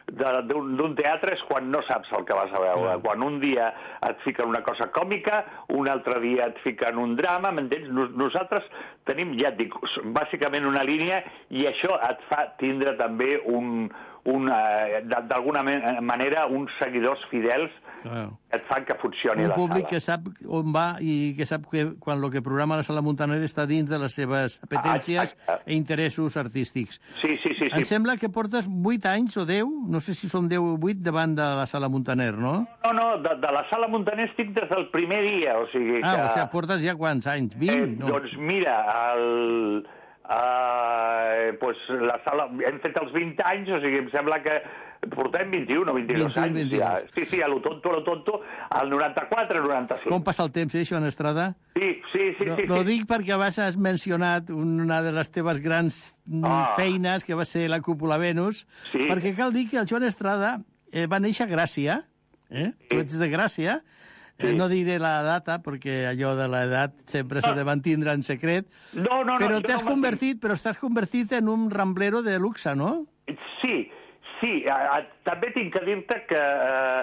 d'un teatre és quan no saps el que vas a veure. Clar. Quan un dia et fiquen una cosa còmica, un altre dia et fiquen un drama, m'entens? Nosaltres tenim, ja et dic, bàsicament una línia i això et fa tindre també un, un d'alguna manera uns seguidors fidels Clar. que et fan que funcioni un la sala. Un públic que sap on va i que sap que quan el que programa la Sala Montaner està dins de les seves apetències ah, e interessos artístics. Sí, sí, sí, sí. Em sembla que portes vuit anys o deu, no sé si són deu o vuit, davant de la Sala Montaner, no? No, no, de, de la Sala Montaner estic des del primer dia, o sigui que... Ah, o sigui, portes ja quants anys? vint? Eh, no. Doncs mira, el... Uh, pues la sala, hem fet els vint anys, o sigui, em sembla que portem vint-i-un o vint-i-dos vint-i-un, anys vint-i-dos. ja. Sí, sí, a lo tonto, a lo tonto, al noranta-quatre, noranta-cinc. Com passa el temps, eh, Joan Estrada? Sí, sí, sí. No, sí, no sí. dic perquè abans has mencionat una de les teves grans Ah. feines, que va ser la Cúpula Venus, Sí. perquè cal dir que el Joan Estrada eh, va néixer a Gràcia, eh? Tu ets de Gràcia, eh, no diré la data, perquè allò de l'edat sempre s'ha de mantindre en secret, No, no, no. però jo t'has no convertit, però t'has convertit en un ramblero de luxe, no? Sí, sí. A, a, també tinc que dir-te que eh,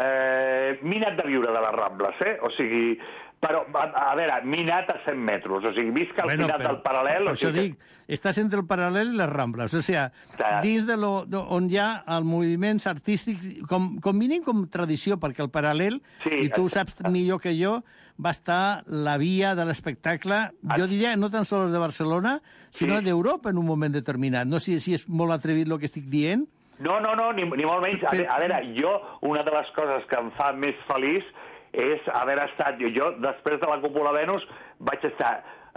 eh, m'he anat de viure de les Rambles, eh? O sigui, però, a, a veure, m'he anat a cent metres, o sigui, visc al Bueno, final però- del paral·lel... Per o això sigui dic, estàs entre el paral·lel i les Rambles. O sigui, dins de lo, de, on hi ha els moviments artístics, com, com mínim com tradició, perquè el paral·lel, Sí, i tu ho saps millor que jo, va estar la via de l'espectacle, jo diria, no tan sols de Barcelona, sinó Sí. d'Europa en un moment determinat. No sé si és molt atrevit el que estic dient. No, no, no, ni, ni molt menys. A, ve- a veure, jo, una de les coses que em fa més feliç és haver estat... Jo, jo després de la Cúpula Venus, vaig estar eh,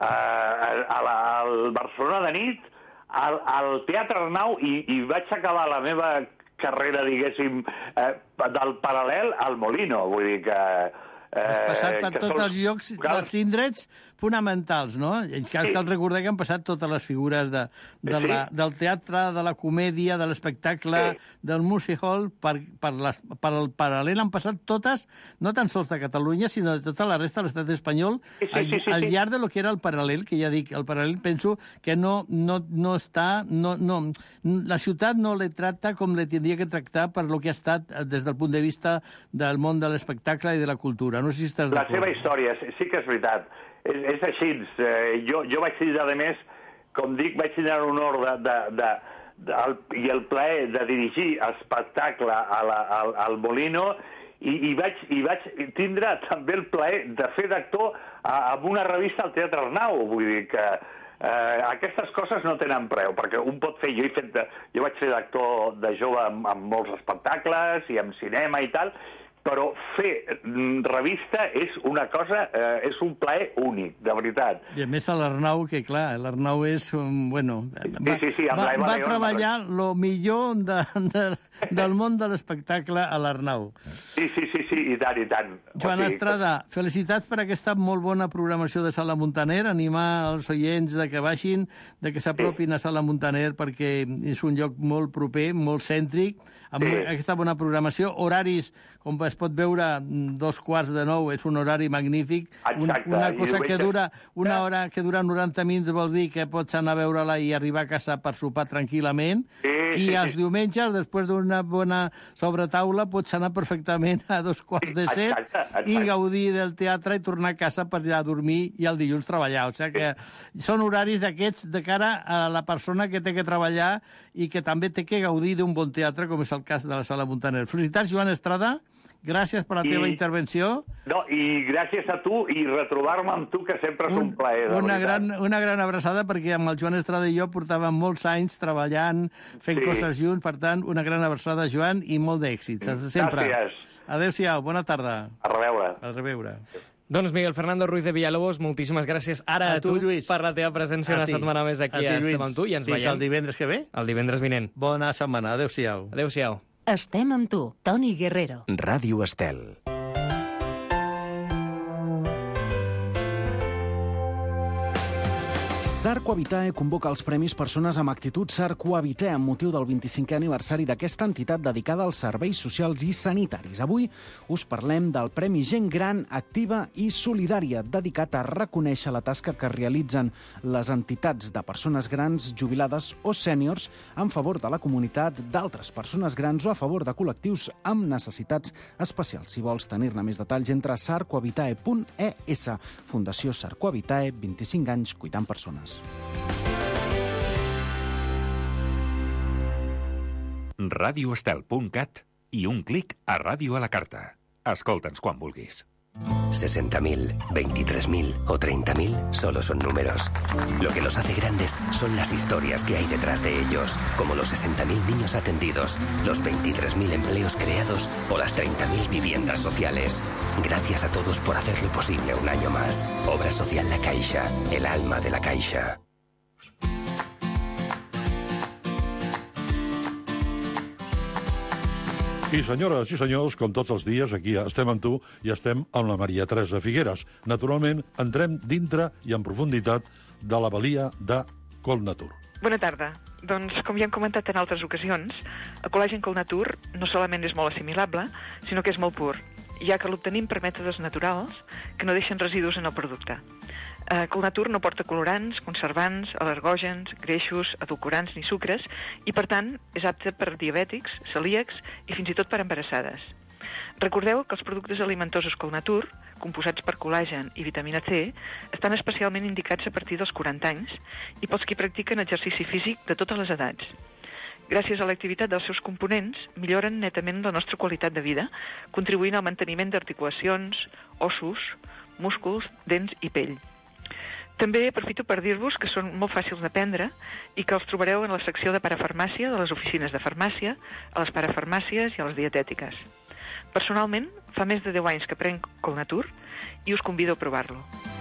a la, al Barcelona de nit, al, al Teatre Arnau, i, i vaig acabar la meva carrera, diguéssim, eh, del paral·lel al Molino. Vull dir que... Eh, Has passat per que tots són- els llocs, els indrets fonamentals, no? I cal, Sí. cal recordar que han passat totes les figures de, de Sí. la, del teatre, de la comèdia, de l'espectacle, del musical, per, per, les, per el paral·lel han passat totes, no tan sols de Catalunya, sinó de tota la resta de l'estat espanyol, Sí, sí, al, sí, sí, al sí. llarg de lo que era el paral·lel, que ja dic, el paral·lel penso que no, no, no està... No, no, la ciutat no le tracta com le tindria que tractar per lo que ha estat eh, des del punt de vista del món de l'espectacle i de la cultura. No sé si estàs La d'acord. seva història, sí, sí que és veritat. És, és així. Eh, jo, jo vaig tindre, a més, com dic, vaig tindre l'honor de, de, de, de, el, i el plaer de dirigir espectacle a la, al, al Molino i, i, vaig, i vaig tindre també el plaer de fer d'actor en una revista al Teatre Arnau. Vull dir que eh, aquestes coses no tenen preu, perquè un pot fer... Jo, he fet de, jo vaig fer d'actor de jove amb, amb molts espectacles i amb cinema i tal, però fer mm, revista és una cosa, eh, és un plaer únic, de veritat. I a més a l'Arnau, que clar, l'Arnau és, um, bueno, va, sí, sí, amb va, l'Eva va León, treballar lo millor de, de, del món de l'espectacle a l'Arnau. Sí, sí, sí, sí, i tant, i tant. Joan O sigui, Estrada, felicitats per aquesta molt bona programació de Sala Montaner, animar els oients de que baixin, de que s'apropin a Sala Montaner, perquè és un lloc molt proper, molt cèntric, amb Sí. aquesta bona programació, horaris, com es pot veure, dos quarts de nou, és un horari magnífic, una, Exacte, una i cosa que diumenge- dura, una hora que dura noranta minuts vol dir que pots anar a veure-la i arribar a casa per sopar tranquil·lament, Sí, i sí, els sí. diumenges, després d'una bona sobretaula, pots anar perfectament a dos quarts de set exacte, exacte. i gaudir del teatre i tornar a casa per anar a dormir i el dilluns treballar. O sigui que són horaris d'aquests de cara a la persona que té que treballar i que també té que gaudir d'un bon teatre, com és el cas de la Sala Montaner. Felicitats, Joan Estrada. Gràcies per la I- teva intervenció. No, i gràcies a tu, i retrobar-me amb tu, que sempre és un, plaer, de Una veritat. gran, una gran abraçada, perquè amb el Joan Estrada i jo portàvem molts anys treballant, fent Sí. coses junts. Per tant, una gran abraçada, Joan, i molt d'èxits. Des de sempre. Gràcies. Adéu-siau, bona tarda. A reveure. A reveure. Doncs Miguel Fernando Ruiz de Villalobos, moltíssimes gràcies ara a, A tu, Lluís. per la teva presència A una ti. setmana més A aquí ti, a Lluís. Estem amb tu i ens Fins veiem el divendres que ve. el divendres vinent. Bona setmana. Adéu-siau. Adéu-siau. Estem amb tu, Toni Guerrero. Ràdio Estel. Sarcohabitae convoca els Premis Persones amb Actitud Sarcohabitae amb motiu del vint-i-cinquè aniversari d'aquesta entitat dedicada als serveis socials i sanitaris. Avui us parlem del Premi Gent Gran Activa i Solidària, dedicat a reconèixer la tasca que realitzen les entitats de persones grans, jubilades o sèniors en favor de la comunitat, d'altres persones grans o a favor de col·lectius amb necessitats especials. Si vols tenir-ne més detalls, entra a sarcohabitae punt e essa. Fundació Sarcohabitae, vint-i-cinc anys cuidant persones. radioestel punt cat i un clic a Ràdio a la Carta. Escolta'ns quan vulguis. sesenta mil, veintitrés mil o treinta mil solo son números. Lo que los hace grandes son las historias que hay detrás de ellos, como los sesenta mil niños atendidos, los veintitrés mil empleos creados o las treinta mil viviendas sociales. Gracias a todos por hacerlo posible un año más. Obra Social La Caixa, el alma de la Caixa. I senyores i senyors, com tots els dies, aquí estem amb tu i estem amb la Maria Teresa Figueras. Naturalment, entrem dintre i en profunditat de la balia de Colnatur. Bona tarda. Doncs, com ja hem comentat en altres ocasions, el col·làgen Colnatur no solament és molt assimilable, sinó que és molt pur, ja que l'obtenim per mètodes naturals que no deixen residus en el producte. Eh, Colnatur no porta colorants, conservants, al·lergògens, greixos, edulcorants ni sucres i, per tant, és apte per diabètics, celíacs i fins i tot per embarassades. Recordeu que els productes alimentosos Colnatur, composats per col·làgen i vitamina C, estan especialment indicats a partir dels quaranta anys i pels qui practiquen exercici físic de totes les edats. Gràcies a l'activitat dels seus components, milloren netament la nostra qualitat de vida, contribuint al manteniment d'articulacions, ossos, músculs, dents i pell. També aprofito per dir-vos que són molt fàcils de prendre i que els trobareu en la secció de parafarmàcia de les oficines de farmàcia, a les parafarmàcies i a les dietètiques. Personalment, fa més de deu anys que prenc Colnatur i us convido a provar-lo.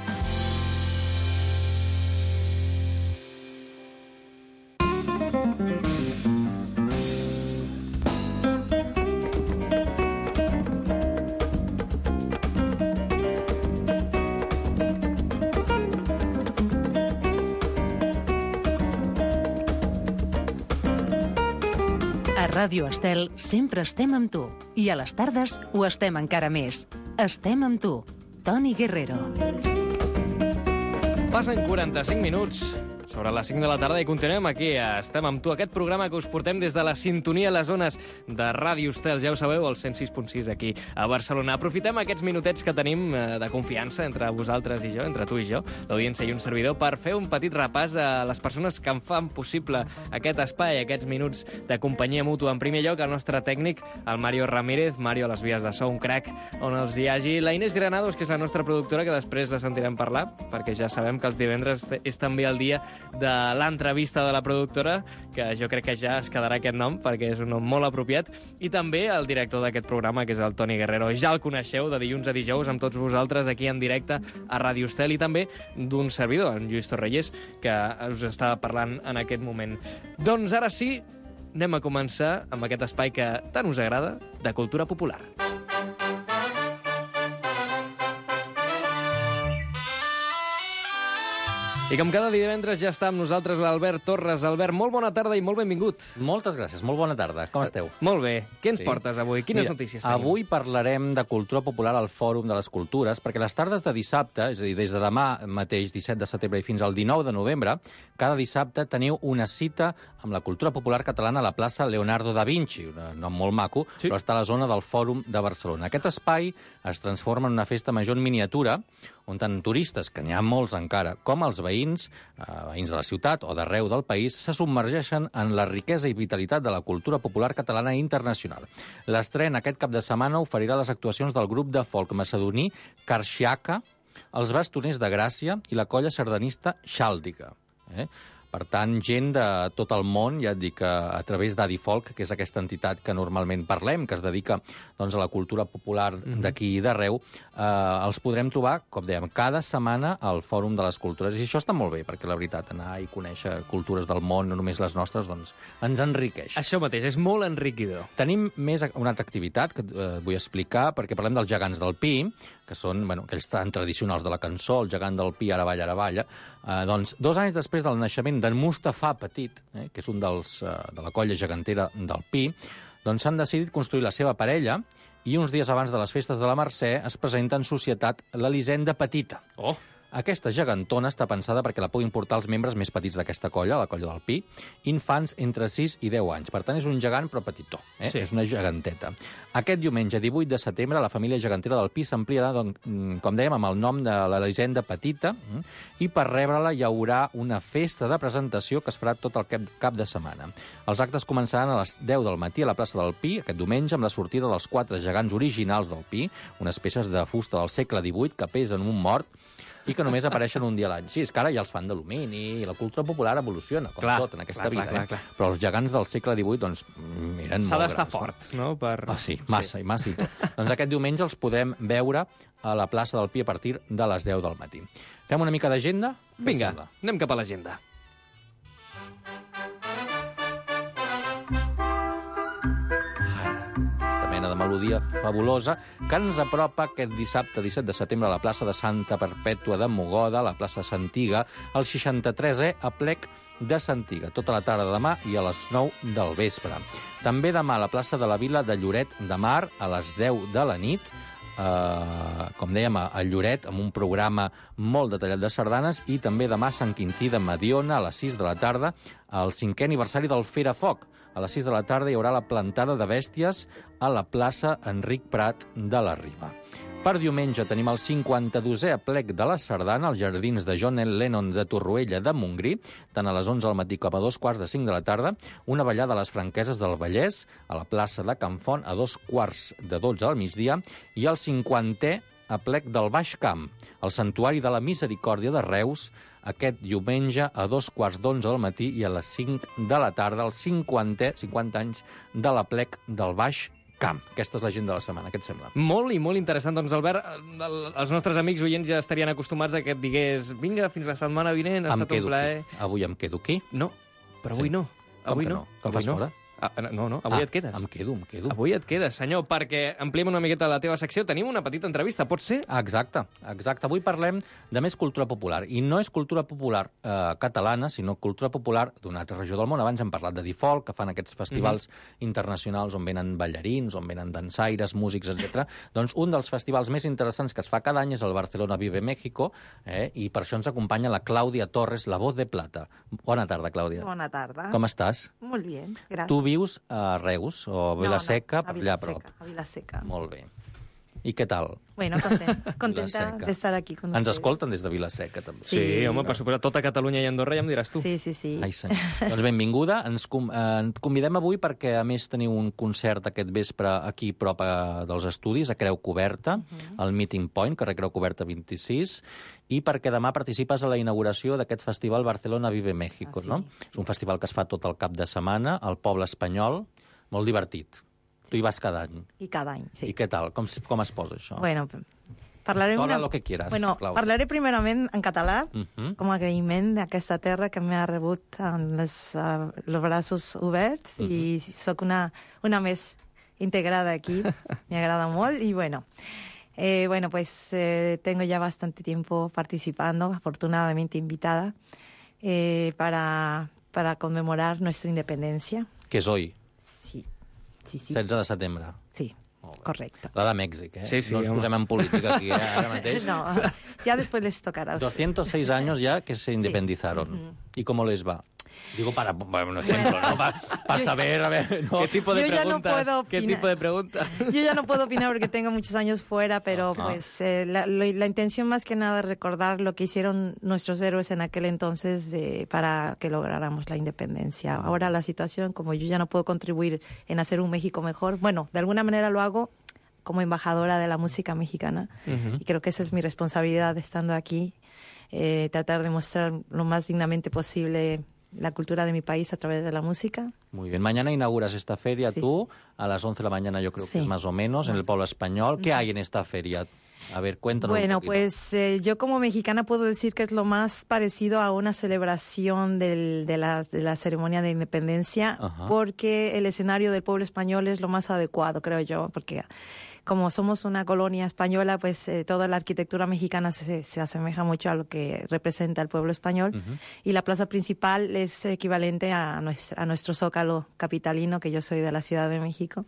A Ràdio Estel sempre estem amb tu. I a les tardes ho estem encara més. Estem amb tu. Toni Guerrero. Passen quaranta-cinc minuts sobre les cinc de la tarda i continuem aquí. Estem amb tu, aquest programa que us portem des de la sintonia a les zones de Ràdio Estel. Ja ho sabeu, el cent sis punt sis aquí a Barcelona. Aprofitem aquests minutets que tenim de confiança entre vosaltres i jo, entre tu i jo, l'audiència i un servidor, per fer un petit repàs a les persones que en fan possible aquest espai, aquests minuts de companyia mútua. En primer lloc, el nostre tècnic, el Mario Ramírez. Mario, a les vies de so, un crac on els hi hagi. La Inés Granados, que és la nostra productora, que després la sentirem parlar, perquè ja sabem que els divendres és també el dia de l'entrevista de la productora, que jo crec que ja es quedarà aquest nom, perquè és un nom molt apropiat, i també el director d'aquest programa, que és el Toni Guerrero. Ja el coneixeu de dilluns a dijous amb tots vosaltres aquí en directe a Ràdio Estel, i també d'un servidor, en Lluís Torrellés, que us està parlant en aquest moment. Doncs ara sí, anem a començar amb aquest espai que tant us agrada, de cultura popular. I com cada divendres ja està amb nosaltres l'Albert Torres. Albert, molt bona tarda i molt benvingut. Moltes gràcies, molt bona tarda. Com esteu? Molt bé. Què ens Sí. portes avui? Quines Mira, notícies tenim? Avui parlarem de cultura popular al Fòrum de les Cultures, perquè les tardes de dissabte, és a dir, des de demà mateix, disset de setembre, i fins al dinou de novembre, cada dissabte teniu una cita amb la cultura popular catalana a la plaça Leonardo da Vinci, un nom molt maco, sí. però està a la zona del Fòrum de Barcelona. Aquest espai es transforma en una festa major en miniatura, on tant turistes, que n'hi ha molts encara, com els veïns, eh, veïns de la ciutat o d'arreu del país, se submergeixen en la riquesa i vitalitat de la cultura popular catalana i internacional. L'estrena aquest cap de setmana oferirà les actuacions del grup de folk macedoní Karšiaka, els Bastoners de Gràcia i la colla sardanista Xàldica. Eh? Per tant, gent de tot el món, ja et dic, a, a través d'Adi Folk, que és aquesta entitat que normalment parlem, que es dedica doncs, a la cultura popular mm-hmm. d'aquí i d'arreu, eh, els podrem trobar, com dèiem, cada setmana al Fòrum de les Cultures. I això està molt bé, perquè la veritat, anar i conèixer cultures del món, no només les nostres, doncs ens enriqueix. Això mateix, és molt enriquidor. Tenim més una altra activitat que eh, vull explicar, perquè parlem dels gegants del Pi, que són bueno, aquells tan tradicionals de la cançó, el gegant del Pi, ara balla, ara balla. Eh, doncs, dos anys després del naixement d'en Mustafà Petit, eh, que és un dels, eh, de la colla gegantera del Pi, doncs s'han decidit construir la seva parella i uns dies abans de les festes de la Mercè es presenta en societat l'Elisenda Petita. Oh! Aquesta gegantona està pensada perquè la puguin portar els membres més petits d'aquesta colla, la colla del Pi, infants entre sis i deu anys. Per tant, és un gegant però petitó, eh? Sí. És una geganteta. Aquest diumenge, divuit de setembre, la família gegantera del Pi s'ampliarà, doncs, com dèiem, amb el nom de l'Elisenda Petita, i per rebre-la hi haurà una festa de presentació que es farà tot el cap, cap de setmana. Els actes començaran a les deu del matí a la plaça del Pi, aquest diumenge, amb la sortida dels quatre gegants originals del Pi, unes peces de fusta del segle divuit que pesen un mort, i que només apareixen un dia a l'any. Sí, és que ara ja els fan d'alumini, i la cultura popular evoluciona, com clar, tot en aquesta clar, vida. clar, eh? clar, clar. Però els gegants del segle divuit, doncs, eren S'ha molt d'estar grans. fort, no? Per... Ah, sí, massa, sí. i massa i tot. Doncs aquest diumenge els podem veure a la plaça del Pi a partir de les deu del matí. Fem una mica d'agenda? Vinga, anem cap a l'agenda. melodia fabulosa, que ens apropa aquest dissabte disset de setembre a la plaça de Santa Perpètua de Mogoda, a la plaça Santiga, al seixanta-tresè aplec de Santiga, tota la tarda de demà i a les nou del vespre. També demà a la plaça de la Vila de Lloret de Mar, a les deu de la nit, Uh, com dèiem, a Lloret, amb un programa molt detallat de sardanes, i també demà a Sant Quintí de Mediona, a les sis de la tarda, al cinquè aniversari del Ferafoc. A les sis de la tarda hi haurà la plantada de bèsties a la plaça Enric Prat de la Riba. Per diumenge tenim el cinquanta-dosè aplec de la sardana als jardins de John L. Lennon de Torroella de Montgrí, tant a les onze del matí com a dos quarts de cinc de la tarda, una ballada a les Franqueses del Vallès, a la plaça de Can Font, a dos quarts de dotze al migdia, i el cinquantè aplec del Baix Camp, al Santuari de la Misericòrdia de Reus, aquest diumenge a dos quarts d'onze del matí i a les cinc de la tarda, el cinquantè, cinquanta anys de l'aplec del Baix Camp. Aquesta és l'agenda de la setmana, què et sembla? Molt i molt interessant. Doncs, Albert, el, els nostres amics oients ja estarien acostumats a que et digués vinga, fins la setmana vinent, ha em estat un plaer. Aquí. Avui em quedo aquí. No, però avui sí. no. Avui Com no. no? Que em fas fora? Ah, no, no, avui ah, et quedes. Em quedo, em quedo. Avui et quedes, senyor, perquè ampliem una miqueta la teva secció. Tenim una petita entrevista, pot ser? Exacte, exacte. Avui parlem de més cultura popular. I no és cultura popular eh, catalana, sinó cultura popular d'una altra regió del món. Abans hem parlat de Default, que fan aquests festivals mm-hmm. internacionals on venen ballarins, on venen dansaires, músics, etcètera. Doncs un dels festivals més interessants que es fa cada any és el Barcelona Vive México, eh, i per això ens acompanya la Clàudia Torres, la voz de plata. Bona tarda, Clàudia. Bona tarda. Com estàs? Molt bé, gràcies. Tu vius a Reus o Vila-seca, no, no, per allà a prop? A Vila-seca. Molt bé. I què tal? Bueno, content, contenta d'estar aquí con Ens ustedes. escolten des de Vila-seca, també. Sí, sí home, per suposar, tota Catalunya i Andorra, ja em diràs tu. Sí, sí, sí. Ai, senyor. Doncs benvinguda. Ens com, eh, convidem avui perquè, a més, teniu un concert aquest vespre aquí prop a, dels estudis, a Creu Coberta, uh -huh. al Meeting Point, carrer Creu Coberta vint-i-sis, i perquè demà participes a la inauguració d'aquest festival Barcelona Vive México, ah, sí, no? Sí. És un festival que es fa tot el cap de setmana al poble espanyol, molt divertit. Sí. Tu hi vas cada any. I cada any, sí. I què tal? Com, com es posa això? Bueno, parlaré Parla una... lo que quieras, bueno, Clàudia. Parlaré primerament en català, uh -huh. com a agraïment d'aquesta terra que m'ha rebut amb les, uh, els braços oberts, uh -huh. i sóc una, una més integrada aquí. M'agrada molt, i bueno... Eh, bueno, pues eh, tengo ya bastante tiempo participando, afortunadamente invitada, eh, para, para conmemorar nuestra independencia. Que és hoy. Sí, sí, sí. setze de setembre. Sí, correcte. La de Mèxic, eh? Sí, sí, no ens home. posem en política aquí, eh, ara mateix. No, ya después les tocará a ustedes. doscientos seis años ya que se independizaron. Sí. Uh-huh. ¿Y cómo les va? Digo para, para un ejemplo, ¿no? Para, para saber, a ver, ¿no? ¿Qué tipo de Yo preguntas? Ya no puedo ¿Qué tipo de preguntas? Yo ya no puedo opinar porque tengo muchos años fuera, pero Ajá. pues eh, la, la, la intención más que nada es recordar lo que hicieron nuestros héroes en aquel entonces de, para que lográramos la independencia. Ahora la situación, como yo ya no puedo contribuir en hacer un México mejor, bueno, de alguna manera lo hago como embajadora de la música mexicana, uh-huh. y creo que esa es mi responsabilidad estando aquí, eh, tratar de mostrar lo más dignamente posible la cultura de mi país a través de la música. Muy bien. Mañana inauguras esta feria sí. tú, a las once de la mañana yo creo sí. que es más o menos, en el pueblo español. ¿Qué hay en esta feria? A ver, cuéntanos. Bueno, un poquito. pues eh, yo como mexicana puedo decir que es lo más parecido a una celebración del, de, la, de la ceremonia de independencia, Ajá. porque el escenario del pueblo español es lo más adecuado, creo yo, porque como somos una colonia española, pues eh, toda la arquitectura mexicana se, se asemeja mucho a lo que representa el pueblo español. Uh-huh. Y la plaza principal es equivalente a nuestro, a nuestro zócalo capitalino, que yo soy de la Ciudad de México.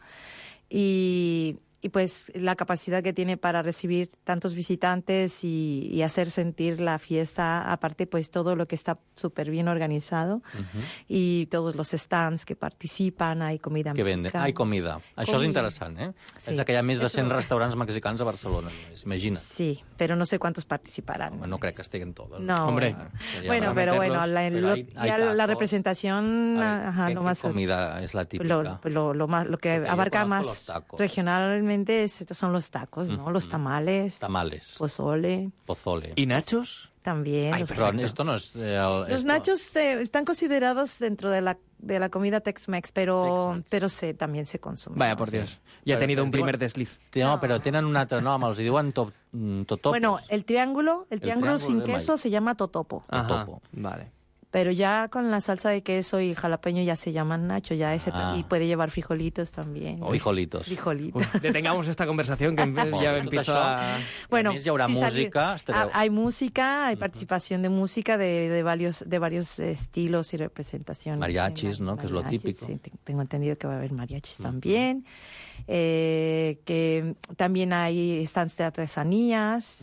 Y... y pues la capacidad que tiene para recibir tantos visitantes y, y hacer sentir la fiesta, aparte pues todo lo que está súper bien organizado, uh-huh. y todos los stands que participan, hay comida que mexicana. Venden. Hay comida. Això comida. És interessant, eh? Sí. Pensa que hi ha més de cent Eso... restaurants mexicans a Barcelona, imagina. Sí, pero no sé cuántos participarán. No, no crec que estiguen todos. No, hombre. Bueno, bueno pero bueno, la, pero hay, hay ya la representación, ver, ajá, ¿qué, lo ¿qué más comida es la típica? Lo, lo, lo, más, lo que Porque abarca más regionalmente es, son los tacos, ¿no? Mm-hmm. Los tamales. Tamales. Pozole. Pozole. ¿Y nachos? También. Ay, pero esto no es... Eh, el, los esto... nachos eh, están considerados dentro de la de la comida Tex-Mex, pero Tex-Mex. pero se, también se consume. Vaya, por Dios. Ya he tenido un primer desliz. No, no, però tenen un altre nom, els diuen to, totopos. Bueno, el triángulo, el, el triángulo, triángulo sin queso se llama totopo. Ajá, totopo. Vale. Pero ya con la salsa de queso y jalapeño ya se llaman nacho, ya ese Ah. y puede llevar frijolitos también. Frijolitos. Frijolitos. Uy, detengamos esta conversación que empe- ya empiezo a... Bueno, a més, hi haurà sí, música. salió- Estareu... Ah, hay música, hay participación de música de, de varios de varios estilos y representaciones. Mariachis, Sí, ¿no? Que es lo mariachis, típico. sí, te- tengo entendido que va a haber mariachis también. Eh, que también hay stands de artesanías.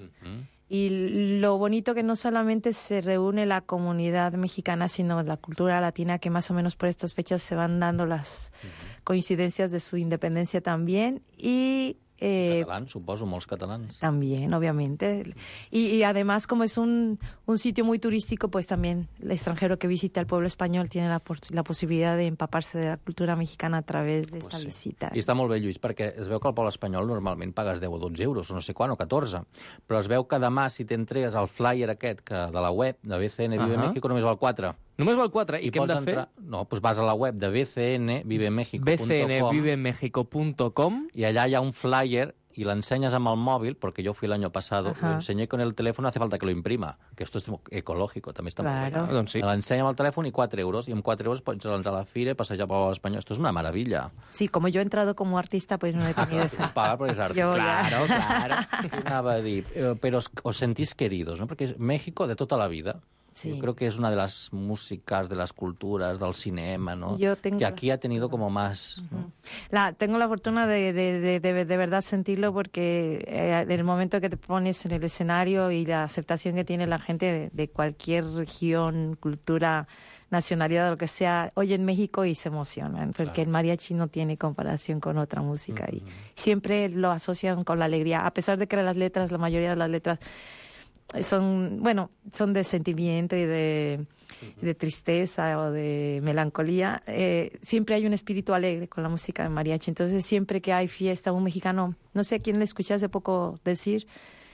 Y lo bonito que no solamente se reúne la comunidad mexicana, sino la cultura latina, que más o menos por estas fechas se van dando las coincidencias de su independencia también. Y eh, Catalans, suposo, molts catalans. también, obviamente. Y, y además, como es un, un sitio muy turístico, pues también el extranjero que visita el pueblo español tiene la, pos- la posibilidad de empaparse de la cultura mexicana a través de esta visita. I està molt bé, Lluís, perquè es veu que al poble espanyol normalment pagues deu o dotze euros, o no sé quan, o catorze. Però es veu que demà, si t'entregues al flyer aquest que de la web de B C N Vive Ahà. México, només val quatre. Només val quatre? I què hem pots de fer? entrar- No, doncs vas a la web de b c n vive mexico punto com b c n vive mexico punto com y allá hay un flyer y la enseñas amb el móvil, porque yo fui el año pasado, Ajá. lo enseñé con el teléfono, hace falta que lo imprima, que esto es ecológico, també està Claro. molt bé. Ah, doncs sí. L'ensenya amb el telèfon i quatre euros, i amb quatre euros pots entrar a la fira, passejar pel espanyol. Esto es una maravilla. Sí, como yo he entrado como artista, pues no he tenido esa. Paga por esa arte. Yo ya. Claro, claro. Anava a dir, eh, però os, os sentís queridos, ¿no? Porque es México de tota la vida. Sí. Yo creo que es una de las músicas, de las culturas, del cinema, ¿no? Yo tengo- Que aquí ha tenido como más... ¿no? La, tengo la fortuna de, de, de, de, de verdad sentirlo porque eh, en el momento que te pones en el escenario y la aceptación que tiene la gente de, de cualquier región, cultura, nacionalidad, lo que sea, oyen México y se emocionan, porque el mariachi no tiene comparación con otra música y siempre lo asocian con la alegría, a pesar de que las letras, la mayoría de las letras son, bueno, son de sentimiento y de, y de tristeza o de melancolía, eh, siempre hay un espíritu alegre con la música de mariachi. Entonces, siempre que hay fiesta, un mexicano, no sé a quién le escuché hace poco decir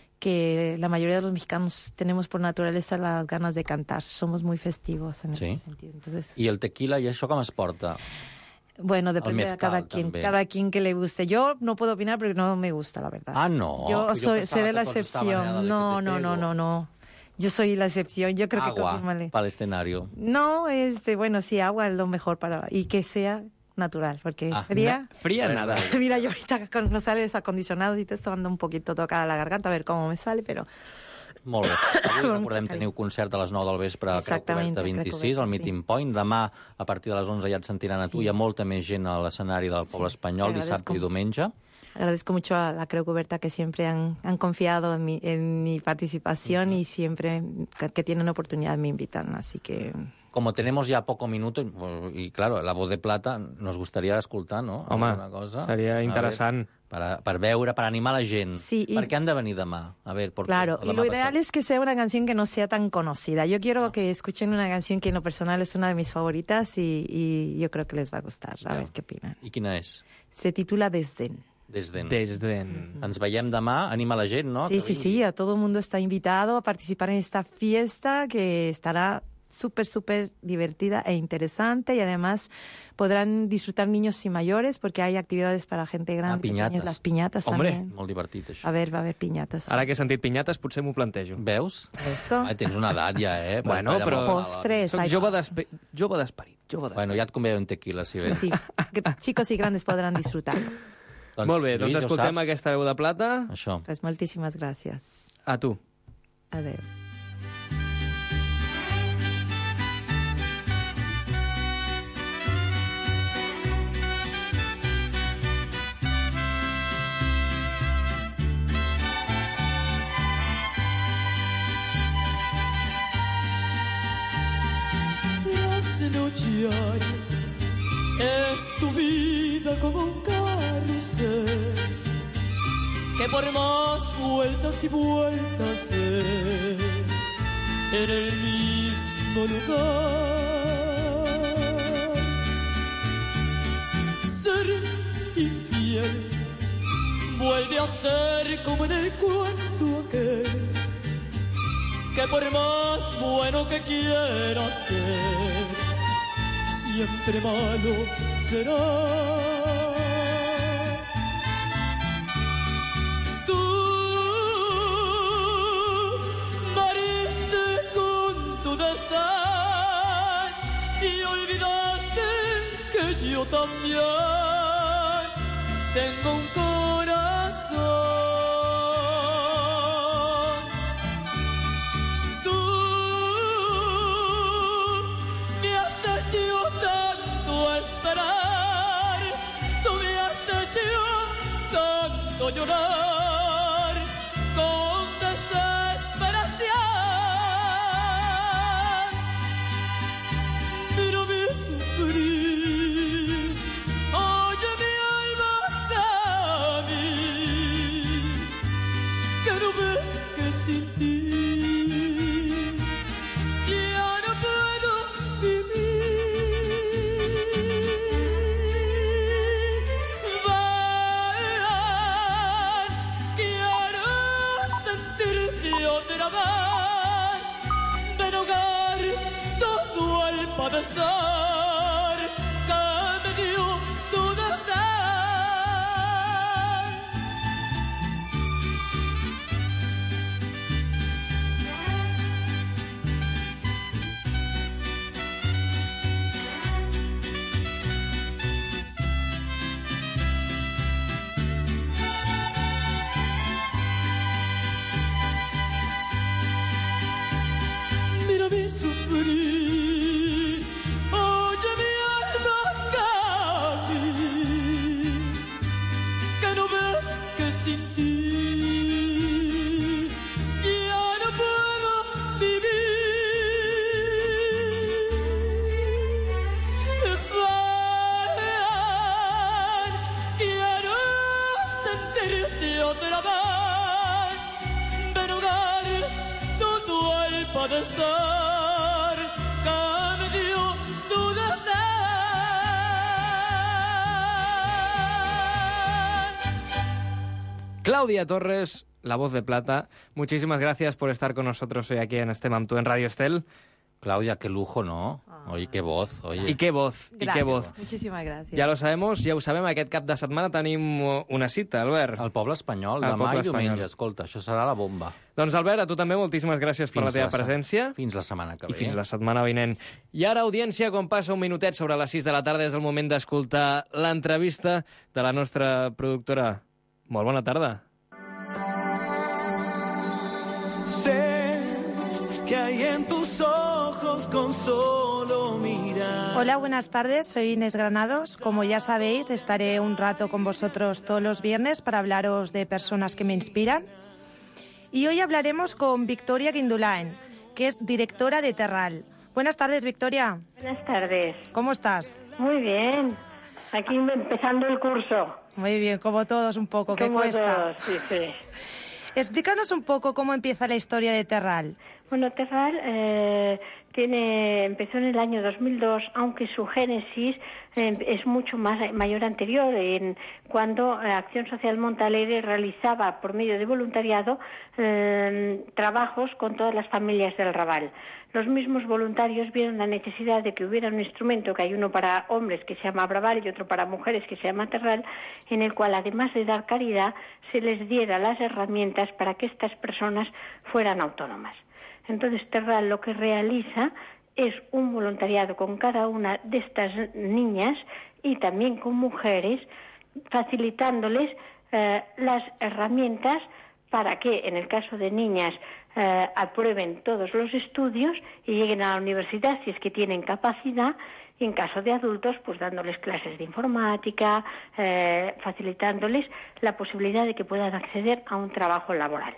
que la mayoría de los mexicanos tenemos por naturaleza las ganas de cantar. Somos muy festivos en Sí. ese sentido. Entonces, I el tequila, i això com es porta? bueno, depende de mezcal cada quien, també. cada quien que le guste. Yo no puedo opinar porque no me gusta, la verdad. Ah, no. Yo Jo soy, pensava seré que la tots estaven allà excepción. de No, que te no, no, pego. no, no. Yo soy la excepción. Yo creo que Agua confírmale. para el escenario. No, este, bueno, sí, agua es lo mejor para y que sea natural, porque Ah, fría. Na- fría nada. Mira, yo ahorita con los sales acondicionados y te estoy dando un poquito tocada la garganta a ver cómo me sale, pero Molt bé. Avui Mucho recordem carinyo. teniu concert a les nou del vespre a Creu Exactament, Coberta a Creu vint-i-sis, al Coberta, Meeting Point. Demà, a partir de les onze, ja et sentiran a tu. Sí. Hi ha molta més gent a l'escenari del poble espanyol, te dissabte agradezco. i diumenge. agradezco mucho a la Creu Coberta que siempre han, han confiado en mi, en mi participación y siempre que, que tienen oportunidad me invitan, así que Como tenemos ya poco minuto, y claro, la voz de plata, nos gustaría escoltar, no? Home, Alguna cosa. seria A interessant. Veure, per, per veure, per animar la gent. Sí, y- Per què han de venir demà? A ver, ¿por qué? claro, O y demà lo passat. ideal es que sea una canción que no sea tan conocida. Yo quiero Ah. que escuchen una canción que en lo personal es una de mis favoritas y, y yo creo que les va a gustar. A Ja. ver qué opinan. I quina és? Se titula Desdén. Desdén. Desdén. Ens veiem demà, anima la gent, no? Sí, Que sí, vingui. sí, a todo el mundo está invitado a participar en esta fiesta que estará súper, súper divertida e interesante y además podrán disfrutar niños y mayores porque hay actividades para gente grande. Ah, piñatas. pequeños, las piñatas Hombre. también. Molt divertit, això. A ver, va a haver piñatas. Ara que he sentit pinyates, potser m'ho plantejo. Veus? Eso. Ai, tens una edat ja, eh? Pots Bueno, ballar però... molt malalt. Postres, Soc ai. jove d'espe- jove d'esperit. Jove d'esperit. Bueno, ja et convé un tequila, si bé. Sí, que chicos y grandes podrán disfrutar. Doncs, Molt bé, doncs Lluís, ja ho escoltem saps. aquesta veu de plata. Això. Pues muchísimas gracias. A tu. Adeu. Trasnochar es tu vida como un carrusel que por más vueltas y vueltas dé en el mismo lugar. Ser infiel vuelve a ser como en el cuento aquel que por más bueno que quiera ser, siempre malo serás. Tú moriste con tu desdén yo también tengo un corazón. Tú me has hecho tanto esperar, tú me has hecho tanto llorar con desesperación. Mírame sufrir, oye mi alma Cami, que no ves que sin ti ya no puedo vivir. Ven, quiero sentirte otra vez, ven ahogar todo el padecer que me dio tu desdén. Mírame sufrir, oye mi alma Cami, que no ves que sin ti ya no puedo vivir. Ven, quiero sentirte otra vez, ven ahogar todo el padecer que me dio tu desdén. Claudia Torres, la voz de plata, muchísimas gracias por estar con nosotros hoy aquí en Estem amb tu en Radio Estel. Claudia, qué lujo, ¿no? Oye, qué voz, oye. I qué voz, i qué voz. Muchísimas gracias. Ja lo sabemos, ja ho sabem, aquest cap de setmana tenim una cita, Albert. Al poble espanyol, Al demà poble i diumenge. espanyol. Escolta, això serà la bomba. Doncs, Albert, a tu també moltíssimes gràcies per Fins la teva la se- presència. Fins la setmana que I ve. fins la setmana vinent. I ara, audiència, quan passa un minutet sobre les sis de la tarda, és el moment d'escoltar l'entrevista de la nostra productora. Molt bona tarda. Sé que hay en tus ojos con solo mirar. Hola, buenas tardes. Soy Inés Granados. Como ya sabéis, estaré un rato con vosotros todos los viernes para hablaros de personas que me inspiran. Y hoy hablaremos con Victoria Guindulain, que es directora de Terral. Buenas tardes, Victoria. Buenas tardes. ¿Cómo estás? Muy bien. Aquí empezando el curso. Muy bien, como todos un poco, que Como cuesta. todos, sí, sí. Explícanos un poco cómo empieza la historia de Terral. Bueno, Terral eh, tiene, empezó en el año dos mil dos, aunque su génesis eh, es mucho más mayor anterior, en cuando eh, Acción Social Montalegre realizaba por medio de voluntariado eh, trabajos con todas las familias del Raval. Los mismos voluntarios vieron la necesidad de que hubiera un instrumento, que hay uno para hombres que se llama Braval y otro para mujeres que se llama Terral, en el cual, además de dar caridad, se les diera las herramientas para que estas personas fueran autónomas. Entonces, Terral lo que realiza es un voluntariado con cada una de estas niñas y también con mujeres, facilitándoles eh, las herramientas para que, en el caso de niñas, eh, aprueben todos los estudios y lleguen a la universidad si es que tienen capacidad, y en caso de adultos, pues dándoles clases de informática, eh, facilitándoles la posibilidad de que puedan acceder a un trabajo laboral.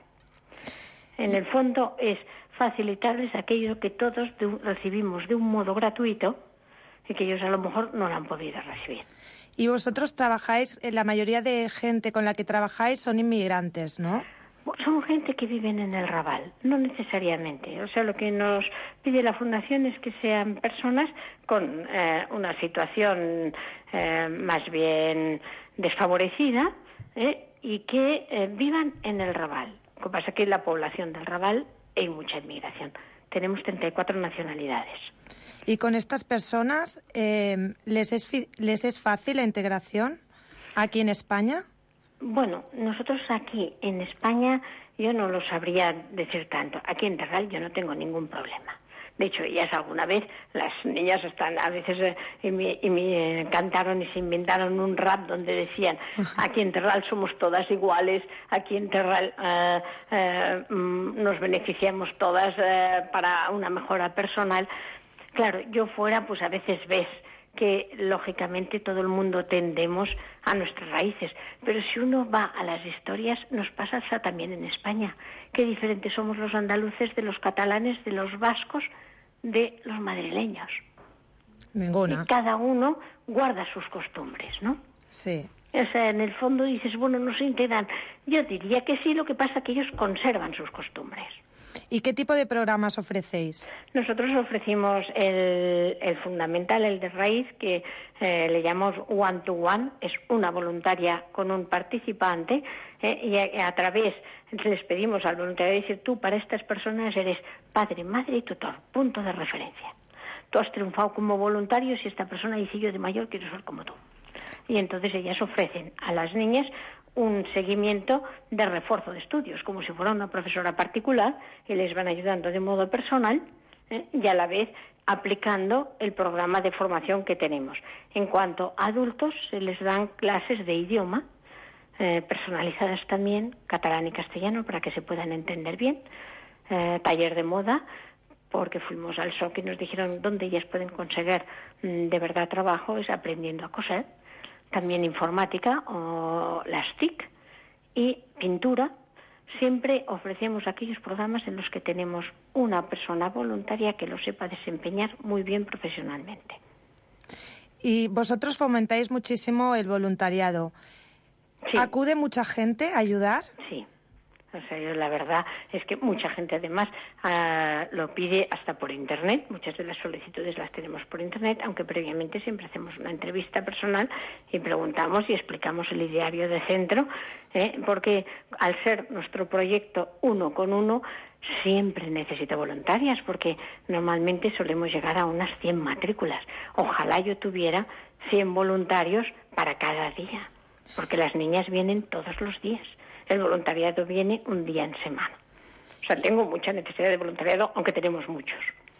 En el fondo es facilitarles aquello que todos de un, recibimos de un modo gratuito y que ellos a lo mejor no lo han podido recibir. Y vosotros trabajáis, la mayoría de gente con la que trabajáis son inmigrantes, ¿no? Son gente que viven en el Raval, no necesariamente. O sea, lo que nos pide la Fundación es que sean personas con eh, una situación eh, más bien desfavorecida eh, y que eh, vivan en el Raval. Lo que pasa es que en la población del Raval hay mucha inmigración. Tenemos treinta y cuatro nacionalidades. ¿Y con estas personas eh, les, es fi- les es fácil la integración aquí en España? Bueno, nosotros aquí en España yo no lo sabría decir tanto. Aquí en Terral yo no tengo ningún problema. De hecho, ellas alguna vez, las niñas están a veces, eh, y, me, y me cantaron y se inventaron un rap donde decían, aquí en Terral somos todas iguales, aquí en Terral eh, eh, nos beneficiamos todas eh, para una mejora personal. Claro, yo fuera, pues a veces ves que lógicamente todo el mundo tendemos a nuestras raíces, pero si uno va a las historias nos pasa también en España. Qué diferentes somos los andaluces de los catalanes, de los vascos, de los madrileños. Ninguna. Y cada uno guarda sus costumbres, ¿no? Sí. O sea, en el fondo dices, bueno, no se integran. Yo diría que sí, lo que pasa es que ellos conservan sus costumbres. ¿Y qué tipo de programas ofrecéis? Nosotros ofrecimos el, el fundamental, el de raíz, que eh, le llamamos one to one, es una voluntaria con un participante, eh, y a, a través les pedimos al voluntario decir, tú para estas personas eres padre, madre y tutor, punto de referencia. Tú has triunfado como voluntario si esta persona dice yo de mayor quiero ser como tú. Y entonces ellas ofrecen a las niñas un seguimiento de refuerzo de estudios, como si fuera una profesora particular, y les van ayudando de modo personal ¿eh? y a la vez aplicando el programa de formación que tenemos. En cuanto a adultos, se les dan clases de idioma, eh, personalizadas también, catalán y castellano, para que se puedan entender bien, eh, taller de moda, porque fuimos al S O C y nos dijeron dónde ellas pueden conseguir mmm, de verdad trabajo, es aprendiendo a coser. También informática o las T I C y pintura. Siempre ofrecemos aquellos programas en los que tenemos una persona voluntaria que lo sepa desempeñar muy bien profesionalmente. Y vosotros fomentáis muchísimo el voluntariado. Sí. ¿Acude mucha gente a ayudar? Sí. O sea, yo, la verdad es que mucha gente además uh, lo pide hasta por Internet. Muchas de las solicitudes las tenemos por Internet, aunque previamente siempre hacemos una entrevista personal y preguntamos y explicamos el ideario de centro, ¿eh? porque al ser nuestro proyecto uno con uno, siempre necesito voluntarias, porque normalmente solemos llegar a unas cien matrículas. Ojalá yo tuviera cien voluntarios para cada día, porque las niñas vienen todos los días. El voluntariado viene un día en semana. O sea, tengo mucha necesidad de voluntariado, aunque tenemos muchos.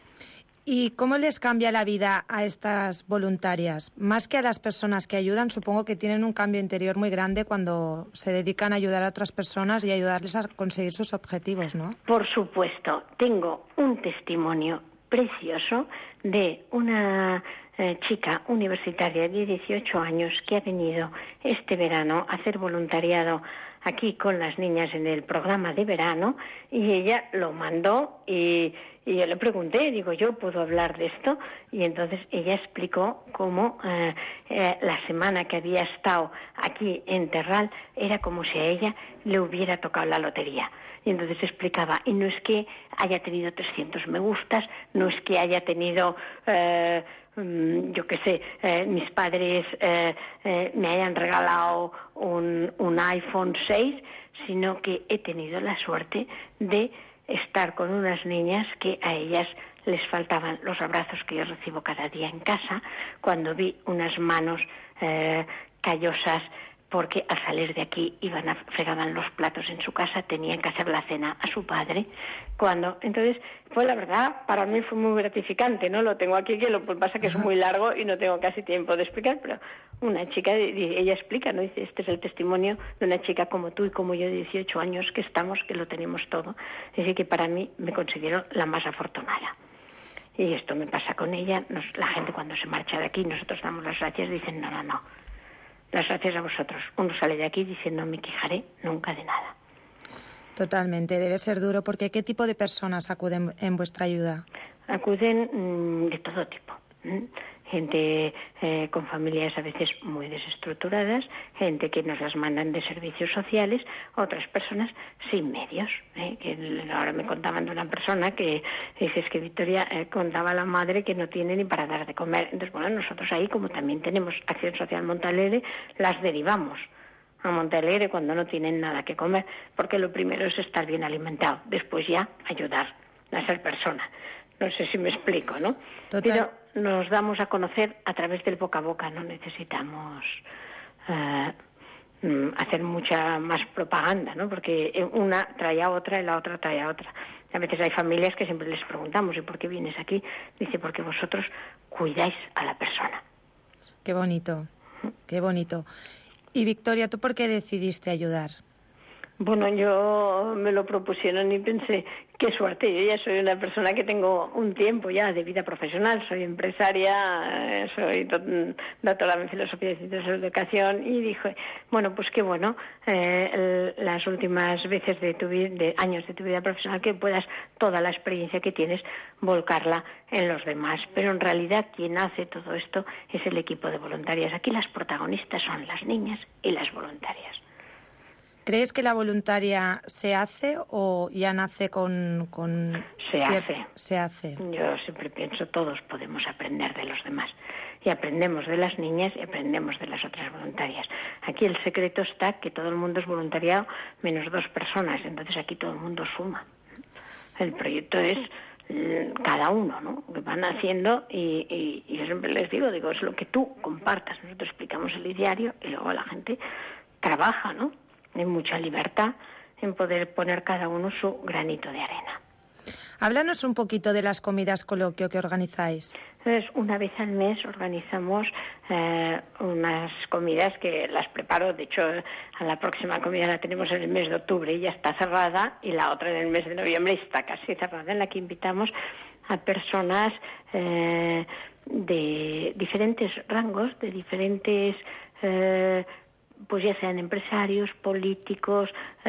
¿Y cómo les cambia la vida a estas voluntarias? Más que a las personas que ayudan, supongo que tienen un cambio interior muy grande cuando se dedican a ayudar a otras personas y ayudarles a conseguir sus objetivos, ¿no? Por supuesto. Tengo un testimonio precioso de una eh, chica universitaria de dieciocho años que ha venido este verano a hacer voluntariado aquí con las niñas en el programa de verano, y ella lo mandó y, y yo le pregunté, digo, ¿yo puedo hablar de esto? Y entonces ella explicó cómo eh, eh, la semana que había estado aquí en Terral era como si a ella le hubiera tocado la lotería. Y entonces explicaba, y no es que haya tenido trescientos me gustas, no es que haya tenido... Eh, yo qué sé, eh, mis padres eh, eh, me hayan regalado un, un iPhone seis, sino que he tenido la suerte de estar con unas niñas que a ellas les faltaban los abrazos que yo recibo cada día en casa, cuando vi unas manos eh, callosas porque al salir de aquí iban a fregaban los platos en su casa, tenían que hacer la cena a su padre. Cuando entonces, pues la verdad, para mí fue muy gratificante, ¿no? Lo tengo aquí, que lo que pasa que es muy largo y no tengo casi tiempo de explicar, pero una chica, ella explica, ¿no? Dice, este es el testimonio de una chica como tú y como yo de dieciocho años que estamos, que lo tenemos todo. Dice que para mí me considero la más afortunada. Y esto me pasa con ella. Nos, la gente cuando se marcha de aquí, nosotros damos las gracias, dicen, no, no, no. Las gracias a vosotros. Uno sale de aquí diciendo, no me quejaré nunca de nada. Totalmente, debe ser duro, porque ¿qué tipo de personas acuden en vuestra ayuda? Acuden mmm, de todo tipo. ¿eh? Gente eh, con familias a veces muy desestructuradas, gente que nos las mandan de servicios sociales, otras personas sin medios. ¿eh? Que ahora me contaban de una persona que dice, es que Victoria eh, contaba a la madre que no tiene ni para dar de comer. Entonces, bueno, nosotros ahí, como también tenemos Acción Social Montalegre, las derivamos a Montalegre cuando no tienen nada que comer, porque lo primero es estar bien alimentado, después ya ayudar a ser persona. No sé si me explico, ¿no? Total. Pero nos damos a conocer a través del boca a boca, no necesitamos eh, hacer mucha más propaganda, ¿no? Porque una trae a otra y la otra trae a otra. A veces hay familias que siempre les preguntamos, ¿y por qué vienes aquí? Dice, porque vosotros cuidáis a la persona. Qué bonito, qué bonito. Y Victoria, ¿tú por qué decidiste ayudar? Bueno, yo me lo propusieron y pensé, qué suerte, yo ya soy una persona que tengo un tiempo ya de vida profesional, soy empresaria, soy doctora en filosofía y ciencias de la educación, y dije, bueno, pues qué bueno, eh, las últimas veces de tu vida, de años de tu vida profesional, que puedas toda la experiencia que tienes volcarla en los demás. Pero en realidad quien hace todo esto es el equipo de voluntarias. Aquí las protagonistas son las niñas y las voluntarias. ¿Crees que la voluntaria se hace o ya nace con...? con se cier... hace. Se hace. Yo siempre pienso, todos podemos aprender de los demás. Y aprendemos de las niñas y aprendemos de las otras voluntarias. Aquí el secreto está que todo el mundo es voluntariado, menos dos personas. Entonces aquí todo el mundo suma. El proyecto es cada uno, ¿no? Que van haciendo y, y, y yo siempre les digo, digo, es lo que tú compartas. Nosotros explicamos el diario y luego la gente trabaja, ¿no? Hay mucha libertad en poder poner cada uno su granito de arena. Háblanos un poquito de las comidas coloquio que organizáis. Entonces, una vez al mes organizamos eh, unas comidas que las preparo. De hecho, a la próxima comida la tenemos en el mes de octubre y ya está cerrada, y la otra en el mes de noviembre está casi cerrada, en la que invitamos a personas eh, de diferentes rangos, de diferentes... Eh, pues ya sean empresarios, políticos,